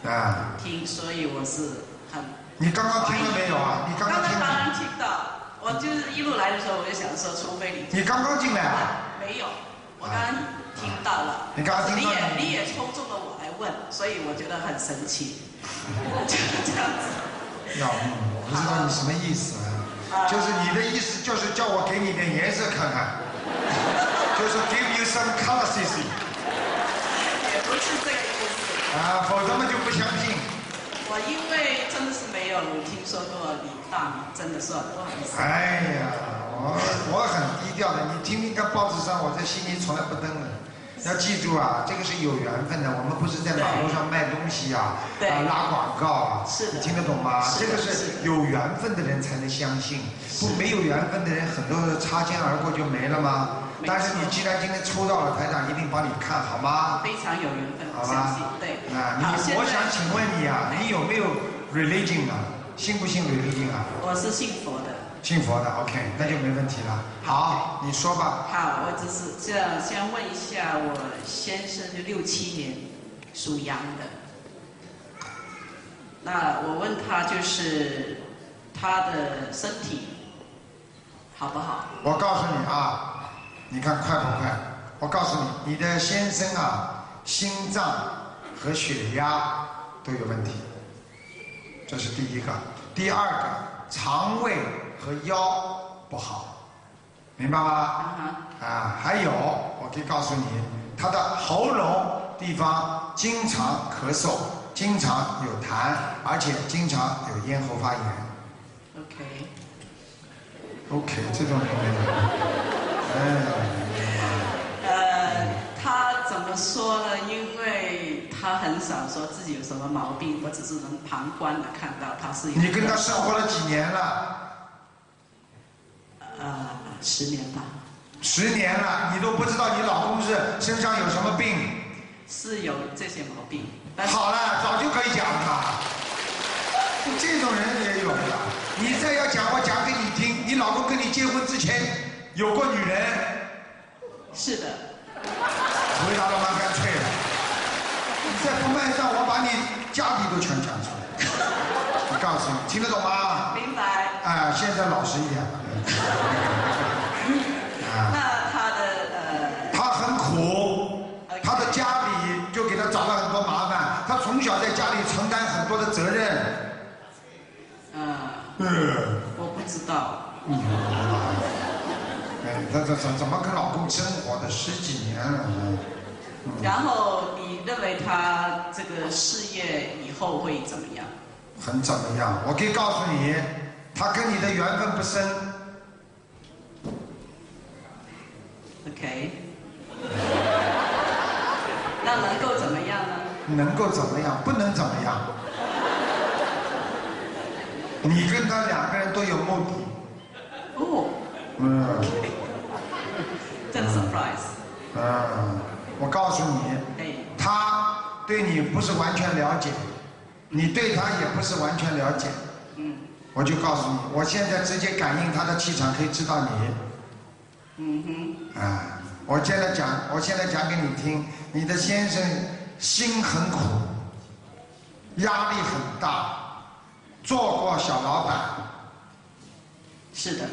听，所以我是很。 你刚刚听了没有啊？你刚刚听。 当然听到，我就是一路来的时候我就想说，除非你。 你刚刚进来啊？ 没有，我刚刚听到了。 你刚刚听到。 你也抽中了我来问，所以我觉得很神奇。就是这样子。 要命！我不知道你什么意思啊？就是你的意思就是叫我给你点颜色看看，就是 give you some color see。 也不是这个意思。 否则嘛就不相信。 我因为真的是没有听说过李大明，真的是不好意思。 哎呀，我很低调的，你听听看报纸上，我在悉尼从来不登的。要记住啊，这个是有缘分的，我们不是在马路上卖东西啊，拉广告啊，你听得懂吗？这个是有缘分的人才能相信，不没有缘分的人，很多擦肩而过就没了吗？但是你既然今天抽到了，台长一定帮你看好吗？ 非常有缘分， 好吧？ 对。 我想请问你啊，你有没有 religion 啊？信不信 religion 啊？ 我是信佛的。 信佛的 ，OK， 那就没问题了。好，你说吧。 好，我只是这样先问一下，我先生就67年，属羊的。那我问他就是他的身体好不好？ 我告诉你啊，你看快不快？我告诉你，你的先生啊，心脏和血压都有问题，这是第一个。第二个，肠胃和腰不好，明白吗？还有，我可以告诉你，他的喉咙地方经常咳嗽，经常有痰，而且经常有咽喉发炎。OK， 这种人他怎么说呢？因为他很少说自己有什么毛病，我只是能旁观的看到他是有。 你跟他生活了几年了 ？10年吧。 10年了，你都不知道你老公是身上有什么病？ 是有这些毛病。 好了，早就可以讲了。这种人也有的。你再要讲，我讲给你听。你老公跟你结婚之前有过女人？ 是的。 回答的蛮干脆的。你再不卖账，我把你家底都全讲出来。我告诉你，听得懂吗？ 明白。 现在老实一点吧。 那他的他很苦，他的家里就给他找了很多麻烦，他从小在家里承担很多的责任。 我不知道。 他怎么跟老公生活的10几年了？ 然后你认为他这个事业以后会怎么样？ 很怎么样？我可以告诉你，他跟你的缘分不深。 OK。那能够怎么样呢？ 能够怎么样？不能怎么样。你跟他2个人都有目的。 真 surprise。 我告诉你，他对你不是完全了解，你对他也不是完全了解。我就告诉你，我现在直接感应他的气场，可以知道你。我现在讲给你听，你的先生心很苦，压力很大，做过小老板。 是的。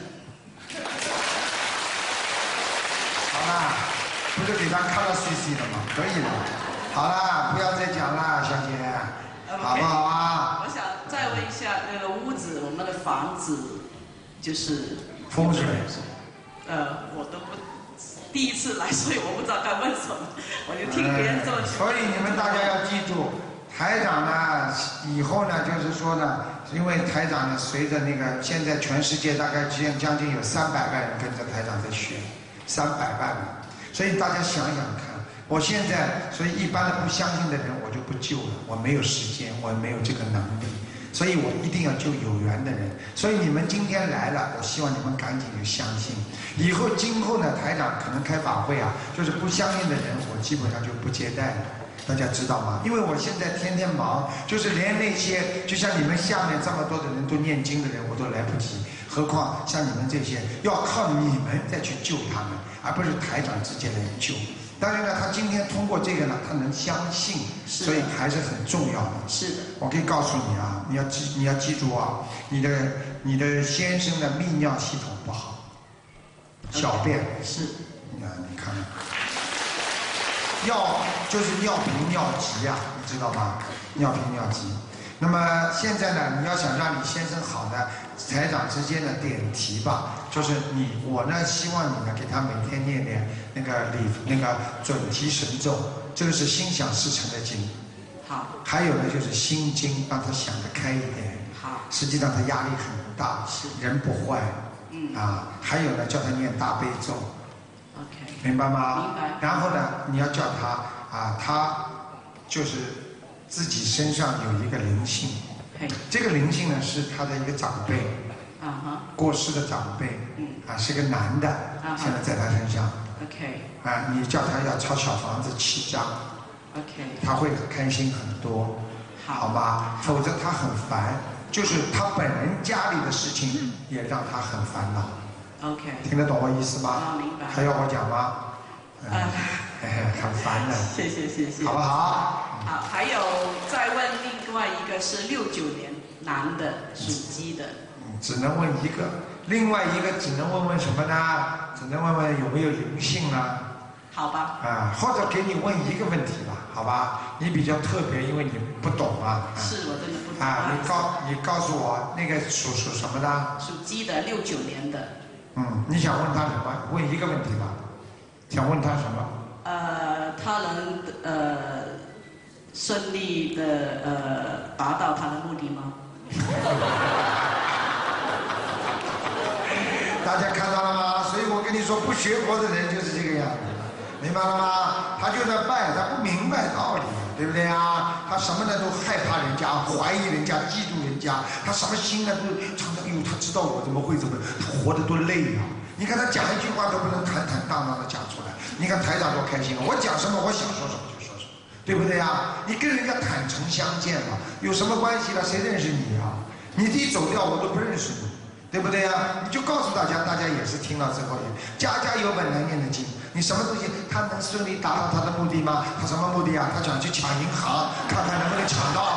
好啦，不是给他看了 CC 的吗？可以了。好啦，不要再讲了，小姐，好不好啊？ 我想再问一下，那个屋子，我们的房子，就是风水。 我都不第一次来，所以我不知道该问什么，我就听别人这么说。 所以你们大家要记住，台长呢，以后呢，就是说呢，因为台长呢，随着那个现在全世界大概将近有300万人跟着台长在学，300万人，所以大家想想看，我现在所以一般的不相信的人我就不救了，我没有时间，我没有这个能力，所以我一定要救有缘的人。所以你们今天来了，我希望你们赶紧就相信。以后今后呢，台长可能开法会啊，就是不相信的人，我基本上就不接待了。大家知道吗？因为我现在天天忙，就是连那些就像你们下面这么多的人都念经的人，我都来不及，何况像你们这些，要靠你们再去救他们，而不是台长直接来救。 但是呢，他今天通过这个呢，他能相信，所以还是很重要的。 是的。 我可以告诉你啊，你要记住啊，你的先生的泌尿系统不好，小便是。 你看，就是尿频尿急啊，你知道吗？尿频尿急。那么现在呢，你要想让你先生好呢，台长之间的点题吧，就是我呢希望你呢给他每天念点那个准提神咒，这个是心想事成的经。 好。 还有呢就是心经，让他想得开一点。 好。 实际上他压力很大，人不坏。还有呢叫他念大悲咒。 OK。 明白吗？ 明白。 然后呢，你要叫他他就是自己身上有一个灵性，这个灵性呢是他的一个长辈，过世的长辈，是个男的，现在在他身上。 OK。 你叫他要抄小房子7张。 OK。 他会开心很多，好吗？否则他很烦，就是他本人家里的事情也让他很烦恼。 OK。 听得懂我意思吗？ 明白。 还要我讲吗？很烦的。 谢谢。 好不好？ 好，还有再问另外一个是69年男的，属鸡的。 只能问一个，另外一个只能问什么呢？只能问有没有灵性呢？ 好吧。 或者给你问一个问题吧，好吧？你比较特别，因为你不懂啊。 是我真的不懂。 你告诉我那个属什么的？ 属鸡的，69年的。 你想问他什么？问一个问题吧。想问他什么？ 他能顺利的达到他的目的吗？ 大家看到了吗？所以我跟你说，不学佛的人就是这个样子，明白了吗？他就在拜，他不明白道理，对不对啊？他什么呢都害怕人家，怀疑人家，嫉妒人家，他什么心呢都常常他知道我怎么会怎么，他活得多累啊！你看他讲一句话都不能坦坦荡荡的讲出来，你看台长多开心啊！我讲什么我想说什么就说什么，对不对呀？你跟人家坦诚相见嘛，有什么关系呢？谁认识你啊？你一走掉我都不认识你，对不对呀？你就告诉大家，大家也是听了之后，家家有本难念的经。你什么东西他能顺利达到他的目的吗？他什么目的啊？他想去抢银行，看看能不能抢到。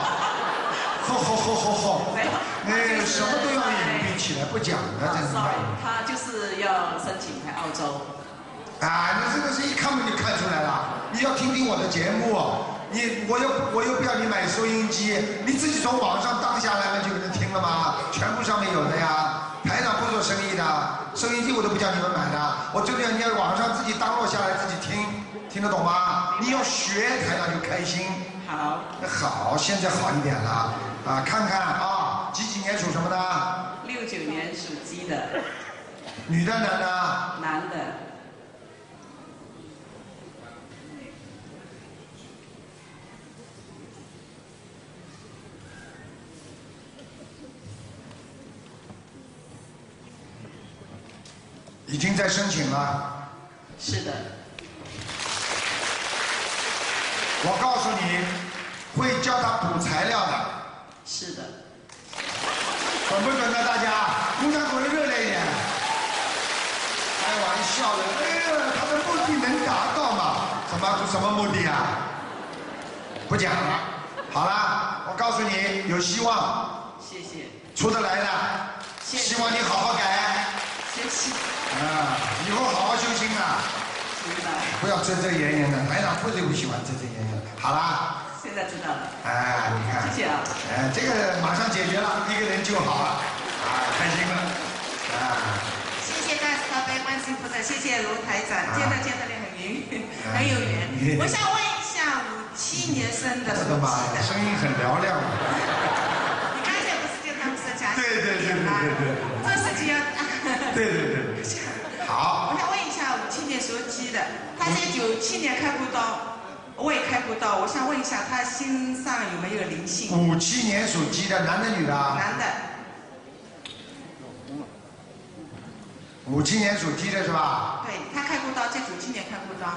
什么都要隐蔽起来，不讲的，真是。 他就是要申请来澳洲。 那这个是一看就看出来了。你要听听我的节目，我又不要你买收音机，你自己从网上当下来嘛就能听了吗？全部上面有的呀。台长不做生意的，收音机我都不叫你们买的，我就要你要网上自己当落下来自己听得懂吗？你要学台长就开心。好，现在好一点了看看啊，几年属什么的 ？69年属鸡的。 女的男的？ 男的。 已经在申请了。 是的。 我告诉你，会叫他补材料的。 是的。 准不准呢？大家鼓掌鼓得热烈一点。开玩笑的，他的目的能达到吗？什么目的啊？不讲了。好了，我告诉你，有希望。 谢谢。 出得来的。希望你好好改。 谢谢。 以后好好修心啊。不要遮遮掩掩的，台长不喜欢遮遮掩掩的。好啦。 现在知道了。 你看。 谢谢啊。 这个马上解决了，一个人就好了。开心了。 谢谢大慈大悲观世音菩萨，谢谢卢台长，见到你很有缘。我想问一下，57年生的属鸡的。 声音很嘹亮。 你刚才不是跟他们说讲？ 对。 这事情要。 对。好。 我想问一下，57年属鸡的，他这个97年开过刀，我也开过刀，我想问一下，他心上有没有灵性 ？57年属鸡的，男的女的？ 男的。 57年属鸡的是吧？ 对，他开过刀，在97年开过刀。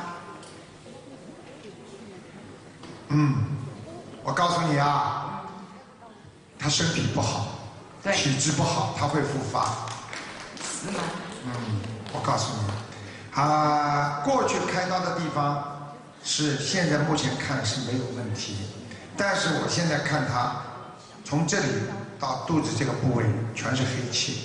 我告诉你啊，他身体不好，体质不好，他会复发。 是吗？ 我告诉你， 过去开刀的地方是现在目前看是没有问题，但是我现在看他从这里到肚子这个部位全是黑气，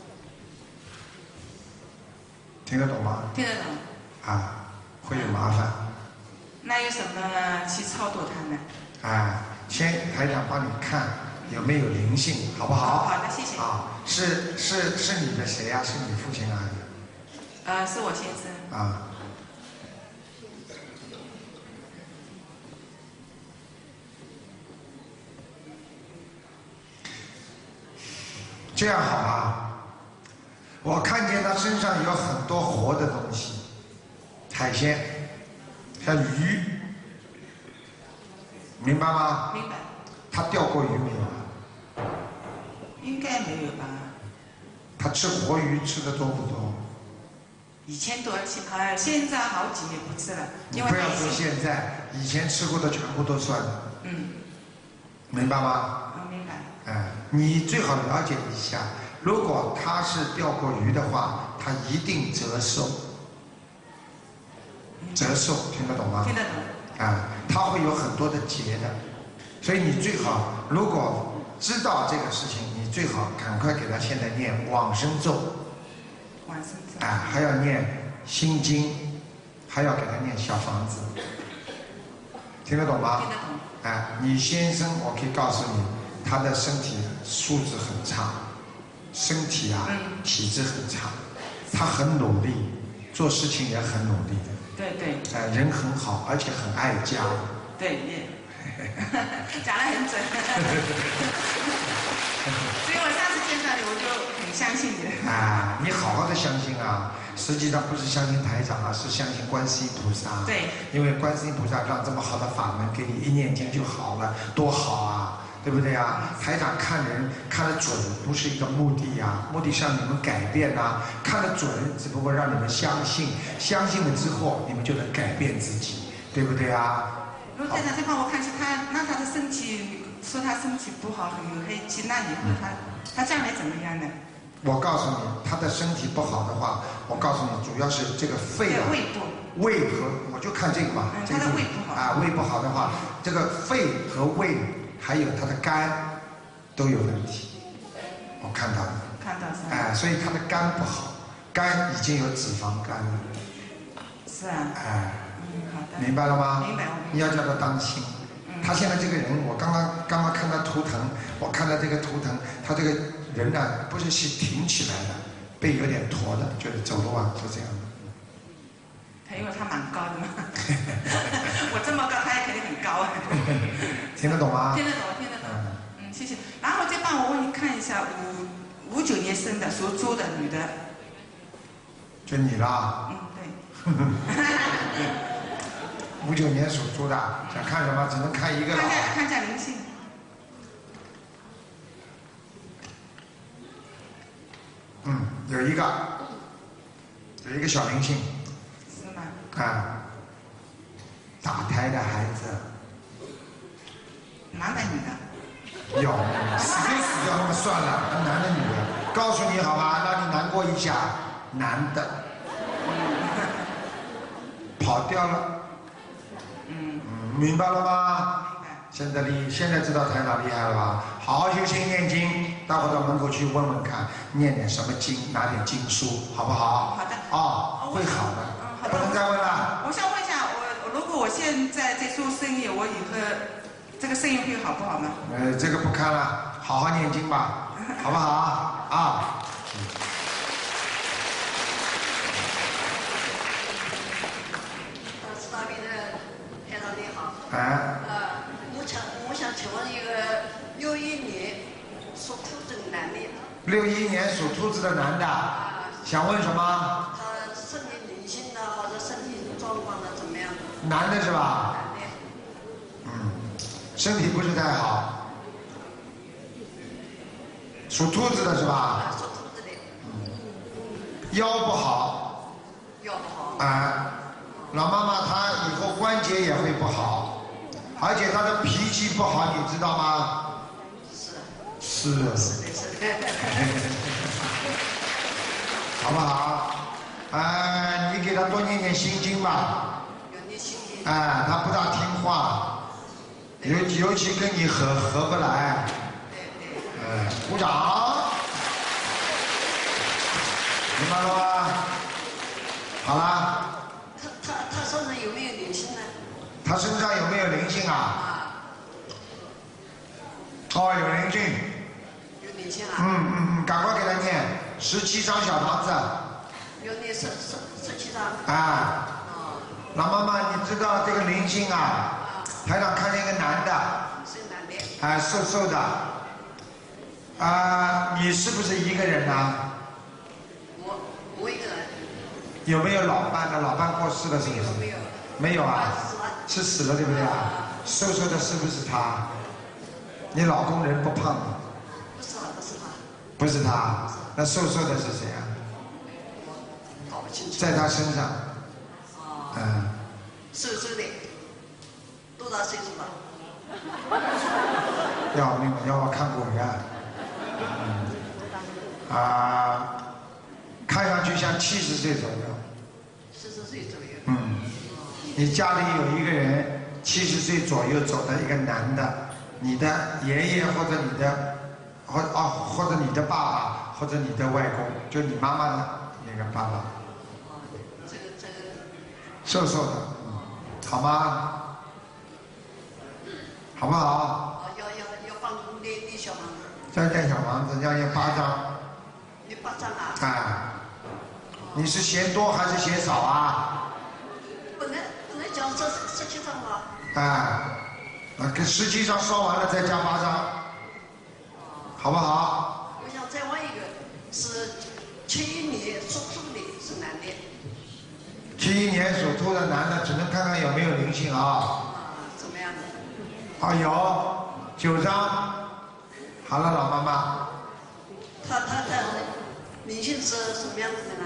听得懂吗？ 听得懂。 会有麻烦。 那有什么去超度他呢？ 先台长帮你看有没有灵性，好不好？ 好的，谢谢。 是你的谁呀？是你父亲啊？ 是我先生。 这样好吗？我看见他身上有很多活的东西，海鲜，像鱼，明白吗？ 明白。 他钓过鱼没有？ 应该没有吧。 他吃活鱼吃的多不多？ 以前多吃，现在好几年不吃了。 你不要说现在，以前吃过的全部都算。明白吗？ 明白。 你最好了解一下，如果他是钓过鱼的话，他一定折寿。折寿听得懂吗？ 听得懂。 他会有很多的结的，所以你最好如果知道这个事情，你最好赶快给他现在念往生咒。 往生咒。 还要念心经，还要给他念小房子，听得懂吗？ 听得懂。 你先生，我可以告诉你，他的身体素质很差，身体体质很差，他很努力，做事情也很努力的。 对对。 人很好，而且很爱家。 对，讲得很准。所以我上次见到你，我就很相信你。 你好好的相信啊！实际上不是相信台长是相信观世音菩萨。 对。 因为观世音菩萨让这么好的法门给你一念经就好了，多好啊！对不对啊？台长看人看得准，不是一个目的呀，目的是让你们改变呐。看得准，只不过让你们相信，相信了之后，你们就能改变自己，对不对啊？ 如果台长再帮我看一下他的身体，说他身体不好，有黑气，那以后他将来怎么样呢？ 我告诉你，他的身体不好的话，我告诉你，主要是这个肺胃和我就看这个吧。 他的胃不好。 胃不好的话，这个肺和胃还有他的肝都有问题，我看到了。 看到是。 所以他的肝不好，肝已经有脂肪肝了。 是啊。好的。 明白了吗？ 明白。 你要叫他当心。他现在这个人，我刚刚看他图腾，我看到这个图腾，他这个人呢，不是挺起来的，背有点驼的，就是走路就这样的。 因为他蛮高的嘛。我这么高，他也肯定很高。 听得懂吗？ 听得懂。谢谢。然后再帮我看一下59年生的属猪的女的。 就你啦。 对。 59年属猪的，想看什么？只能看一个了。 看一下灵性。 有一个小灵性。 是吗？ 打胎的孩子。 男的女的？ 有，死就死掉，那么算了，男的女的，告诉你好吗？让你难过一下，男的。跑掉了。明白了吗？现在知道台长厉害了吧？好好修心念经，待会到门口去问问看，念点什么经，拿点经书，好不好？ 好的。 会好的。不能再问了。 我想问一下，如果我现在在做生意，我以后这个生意会好不好吗？ 这个不看了，好好念经吧，好不好？ 我想请问一个61年属兔子的男的。 61年属兔子的男的，想问什么？ 他身体灵性的或者身体状况的怎么样？ 男的是吧？身体不是太好。属兔子的是吧？ 属兔子的。 腰不好。 腰不好。 老妈妈她以后关节也会不好，而且她的脾气不好，你知道吗？是。好不好？ 你给他多念念心经吧。 有念心经。 他不大听话，尤其跟你合不来。鼓掌。明白了吗？好啦。 他身上有没有灵性呢？ 他身上有没有灵性啊？哦，有灵性。 有灵性啊？ 赶快给他念17张小房子。 有念17张。 老妈妈，你知道这个灵性啊？台长看见一个男的。 是男的。 瘦瘦的。你是不是一个人呢？ 我一个人。 有没有老伴呢？老伴过世了是不是？ 没有。 没有啊？是死了对不对啊？瘦瘦的是不是他？你老公人不胖的？ 不是他。 不是他，那瘦瘦的是谁啊？ 搞不清楚。 在他身上。 瘦瘦的，多大岁数了？ 要命了，要我看鬼啊！看上去像70岁左右。 40岁左右。 你家里有一个人70岁左右走的一个男的，你的爷爷或者你的，或者你的爸爸或者你的外公，就你妈妈的那个爸爸。 这个。 瘦瘦的，好吗？好不好？ 要帮助念小房子。 再盖小房子要念8张。 念8张啊？ 你是嫌多还是嫌少啊？ 本来讲这17张啊。 跟17张烧完了再加8张，好不好？ 我想再问一个，是71年属兔的是男的。 71年属兔的男的，只能看看有没有灵性啊。 怎么样有的？ 9张。好了，老妈妈。 他灵性是什么样子的呢？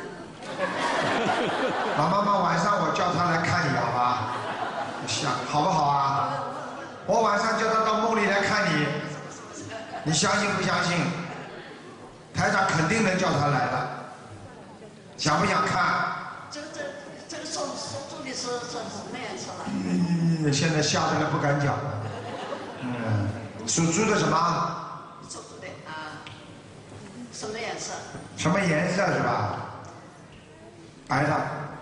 老妈妈，晚上我叫他来看你，好吧？好不好啊？我晚上叫他到梦里来看你，你相信不相信？台长肯定能叫他来的，想不想看？ 这个手做的是什么颜色了？ 现在吓得了不敢讲。属猪的什么？ 属猪的什么颜色？ 什么颜色是吧？白的。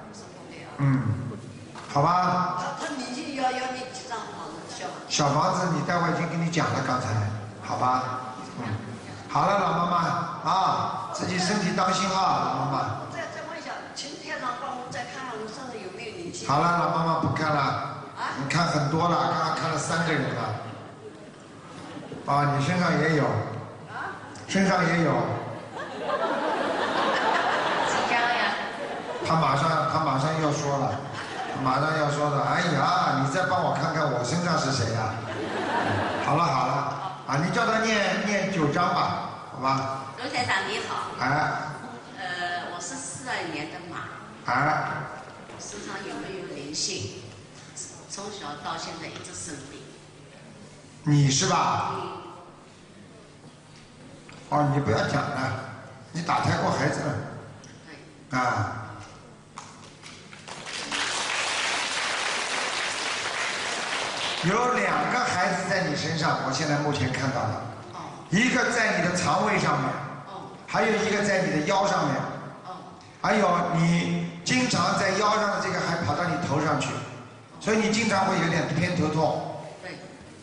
好吧。 他年纪要你几张房子？ 小房子你待会已经跟你讲了，刚才，好吧？好了，老妈妈自己身体当心啊，老妈妈。 再问一下，请台长帮我再看看我身上有没有灵性。 好了，老妈妈不看了。你看很多了，刚刚看了3个人了。你身上也有。身上也有。 几张呀？ 他马上要说了。哎呀，你再帮我看看我身上是谁呀？好了，你叫他念9张吧，好吧？ 卢台长你好。我是42年的马。身上有没有灵性？从小到现在一直生病。 你是吧？你不要讲了，你打胎过孩子了。对。有2个孩子在你身上，我现在目前看到了，一个在你的肠胃上面，还有一个在你的腰上面，还有你经常在腰上的这个还跑到你头上去，所以你经常会有点偏头痛。 对。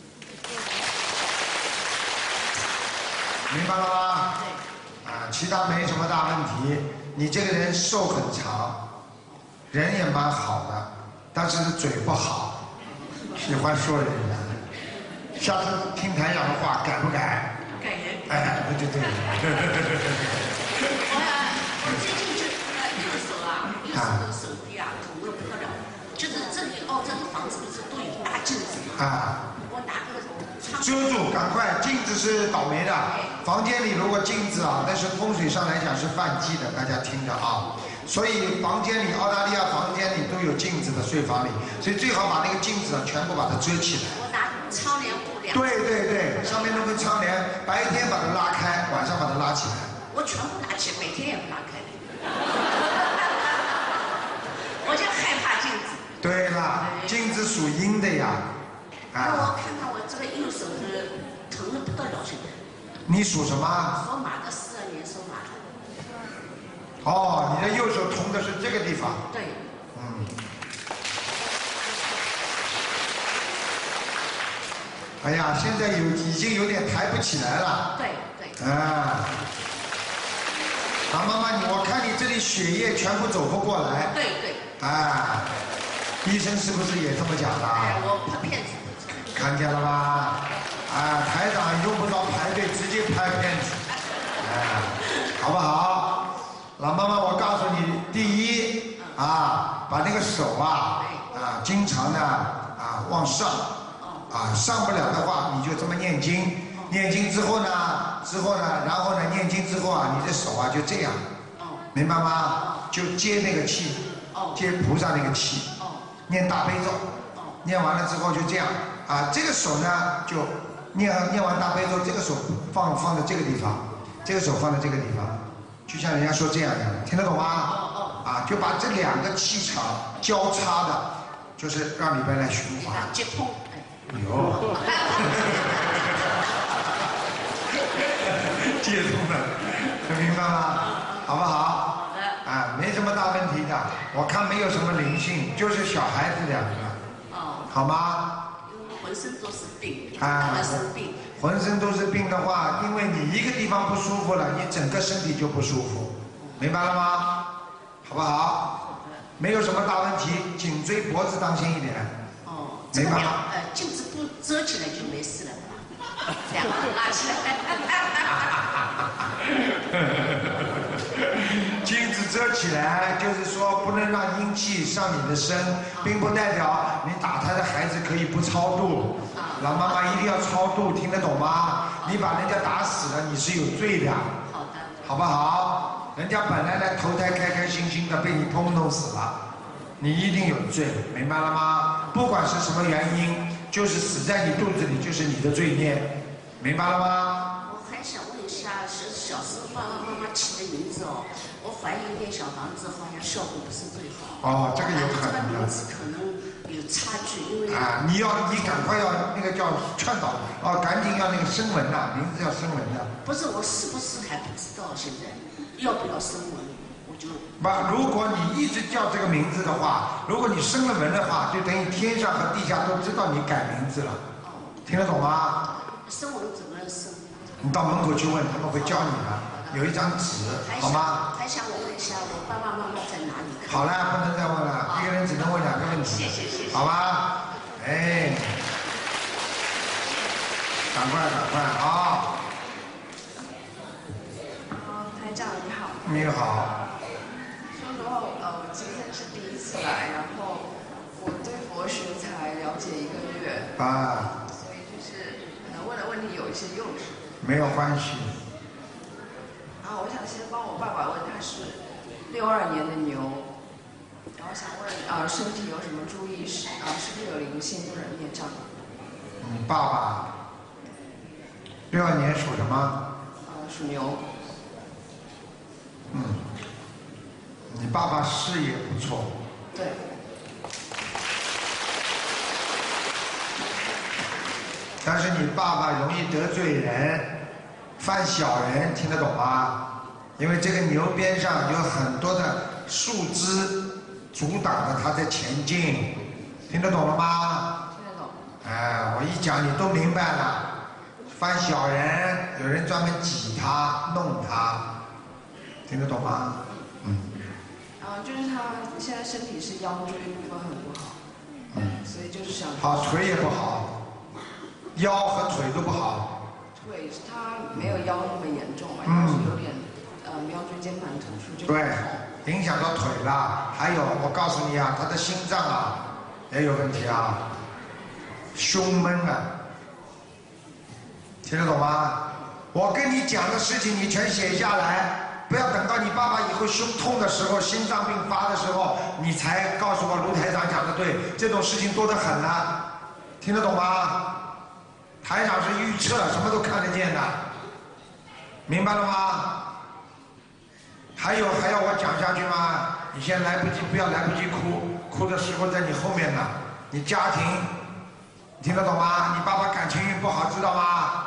明白了吗？对。其他没什么大问题。你这个人寿很长，人也蛮好的，但是嘴不好。喜欢说人家，下次听台长的话改不改？ 改人。 对。 我最近右手的手臂肿得不得了，就是这里这个房子不是都有大镜子吗？我拿个遮住，赶快！镜子是倒霉的，房间里如果镜子那是风水上来讲是犯忌的，大家听着啊。所以房间里，澳大利亚房间里都有镜子的睡房里，所以最好把那个镜子全部把它遮起来。 我拿窗帘布两。 对，上面弄个窗帘，白天把它拉开，晚上把它拉起来。 我全部拿起，每天也不拉开。 对了，镜子属阴的呀。 那我看看我这个右手是疼的不得了，现在。 你属什么？ 属马的，42年属马的。 哦，你的右手疼的是这个地方。 对。 哎呀，现在已经有点抬不起来了。 对对。 啊。妈妈，我看你这里血液全部走不过来。 对对。 啊，医生是不是也这么讲的？ 哎，我拍片子。 看见了吧？啊，台长用不着排队，直接拍片子。哎，好不好？老妈妈，我告诉你，第一啊，把那个手啊经常的往上上不了的话，你就这么念经。念经之后呢，然后呢，念经之后你的手就这样，明白吗？就接那个气，接菩萨那个气，念大悲咒，念完了之后就这样这个手呢就念完大悲咒，这个手放在这个地方，这个手放在这个地方，就像人家说这样的，听得懂吗？就把这两个气场交叉的，就是让里边来循环。 接通。 有。接通了，明白吗？好不好？没什么大问题的，我看没有什么灵性，就是小孩子2个。好吗？ 浑身都是病，浑身病。 浑身都是病的话，因为你一个地方不舒服了，你整个身体就不舒服，明白了吗？好不好？没有什么大问题，颈椎脖子当心一点。明白吗？ 镜子不遮起来就没事了。两个拉起来。 镜子遮起来，就是说不能让阴气上你的身，并不代表你打胎的孩子可以不超度。老妈妈一定要超度，听得懂吗？你把人家打死了，你是有罪的。 好的。 好不好？人家本来来投胎开开心心的，被你弄死了，你一定有罪，明白了吗？不管是什么原因，就是死在你肚子里，就是你的罪孽，明白了吗？ 我还想问一下，是小时候爸爸妈妈起的名字我怀疑念小房子好像效果不是最好。 这个有可能。 这个名字可能有差距，因为你赶快要那个叫劝导赶紧要那个声纹名字要声纹的。 不是，我是不是还不知道现在要不要声纹？我就如果你一直叫这个名字的话，如果你生了纹的话，就等于天上和地下都知道你改名字了。听得懂吗？ 声纹怎么声？ 你到门口去问，他们会教你的。有一张纸，好吗？ 还想问一下，我爸爸妈妈在哪里？ 好了，不能再问了，一个人只能问2个问题。 谢谢。 好吧？赶快台长你好。 你好。 说实话，我今天是第一次来，然后我对佛学才了解1个月。所以就是可能问的问题有一些幼稚。 没有关系。 我想先帮我爸爸问，他是62年的牛，然后想问身体有什么注意是不是有灵性或者孽障？ 你爸爸62年属什么？ 属牛。 你爸爸事业不错。 对。 但是你爸爸容易得罪人。犯小人，听得懂吗？因为这个牛边上有很多的树枝阻挡着它的前进，听得懂了吗？ 听得懂。 我一讲你都明白了。犯小人，有人专门挤他、弄他，听得懂吗？ 就是他现在身体是腰椎部分很不好，所以就是想。 腿也不好，腰和腿都不好。 腿他没有腰那么严重嘛，是有点腰椎间盘突出。 对，影响到腿了。还有，我告诉你他的心脏也有问题胸闷听得懂吗？我跟你讲的事情你全写下来，不要等到你爸爸以后胸痛的时候、心脏病发的时候，你才告诉我卢台长讲的对，这种事情多得很了，听得懂吗？台长是预测，什么都看得见的，明白了吗？还要我讲下去吗？你先来不及，不要来不及哭哭的时候在你后面呢。你家庭听得懂吗？你爸爸感情运不好，知道吗？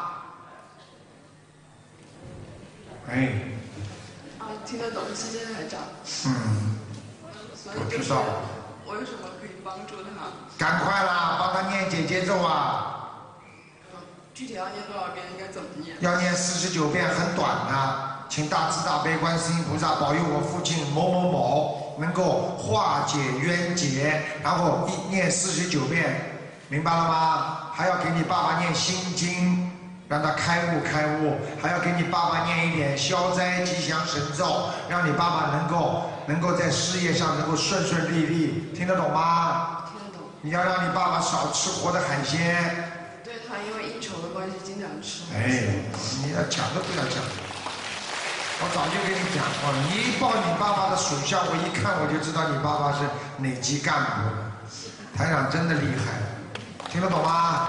哎。 听得懂，谢谢台长。所以我知道。 我有什么可以帮助他？ 赶快啦，帮他念姐姐咒啊！ 具体要念多少遍？应该怎么念？ 要念49遍，很短的。请大慈大悲观世音菩萨保佑我父亲某某某能够化解冤结，然后念49遍，明白了吗？还要给你爸爸念心经，让他开悟开悟，还要给你爸爸念一点消灾吉祥神咒，让你爸爸能够在事业上能够顺顺利利，听得懂吗？ 听得懂。 你要让你爸爸少吃活的海鲜。 对，他因为应酬的关系经常吃。 你要讲都不要讲。我早就跟你讲过了，你一报你爸爸的属相，我一看我就知道你爸爸是哪级干部。台长真的厉害，听得懂吗？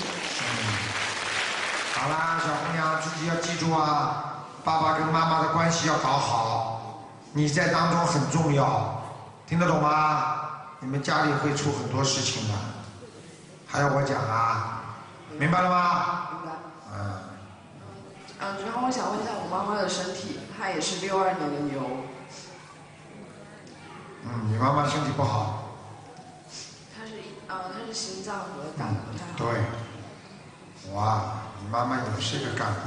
好啦，小姑娘自己要记住啊，爸爸跟妈妈的关系要搞好，你在当中很重要，听得懂吗？你们家里会出很多事情的，还要我讲啊？明白了吗？ 明白。然后我想问一下我妈妈的身体，她也是62年的牛。 你妈妈身体不好。 她是心脏和胆不太好。 对。哇，你妈妈也是个干部。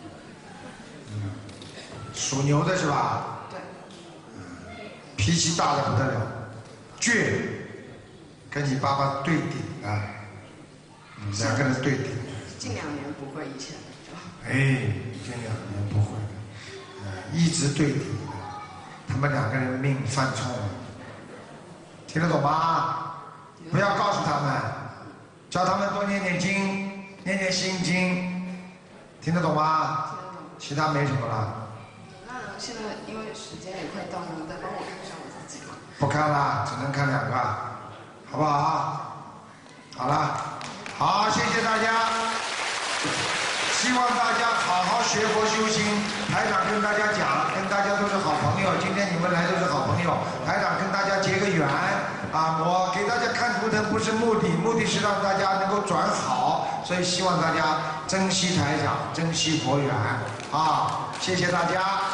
属牛的是吧？ 对。 脾气大的不得了，倔，跟你爸爸对顶啊。2个人对顶。 近2年不会，以前的。 近2年不会的，一直对顶的，他们2个人命犯冲了，听得懂吗？不要告诉他们，叫他们多念念经，念念心经，听得懂吗？其他没什么了。 那现在因为时间也快到了，你再帮我看一下我自己吧。 不看了，只能看2个，好不好？好了，好，谢谢大家。希望大家好好学佛修心。台长跟大家讲，跟大家都是好朋友，今天你们来都是好朋友。台长跟大家结个缘啊！我给大家看图腾不是目的，目的是让大家能够转好，所以希望大家珍惜台长，珍惜佛缘啊！谢谢大家。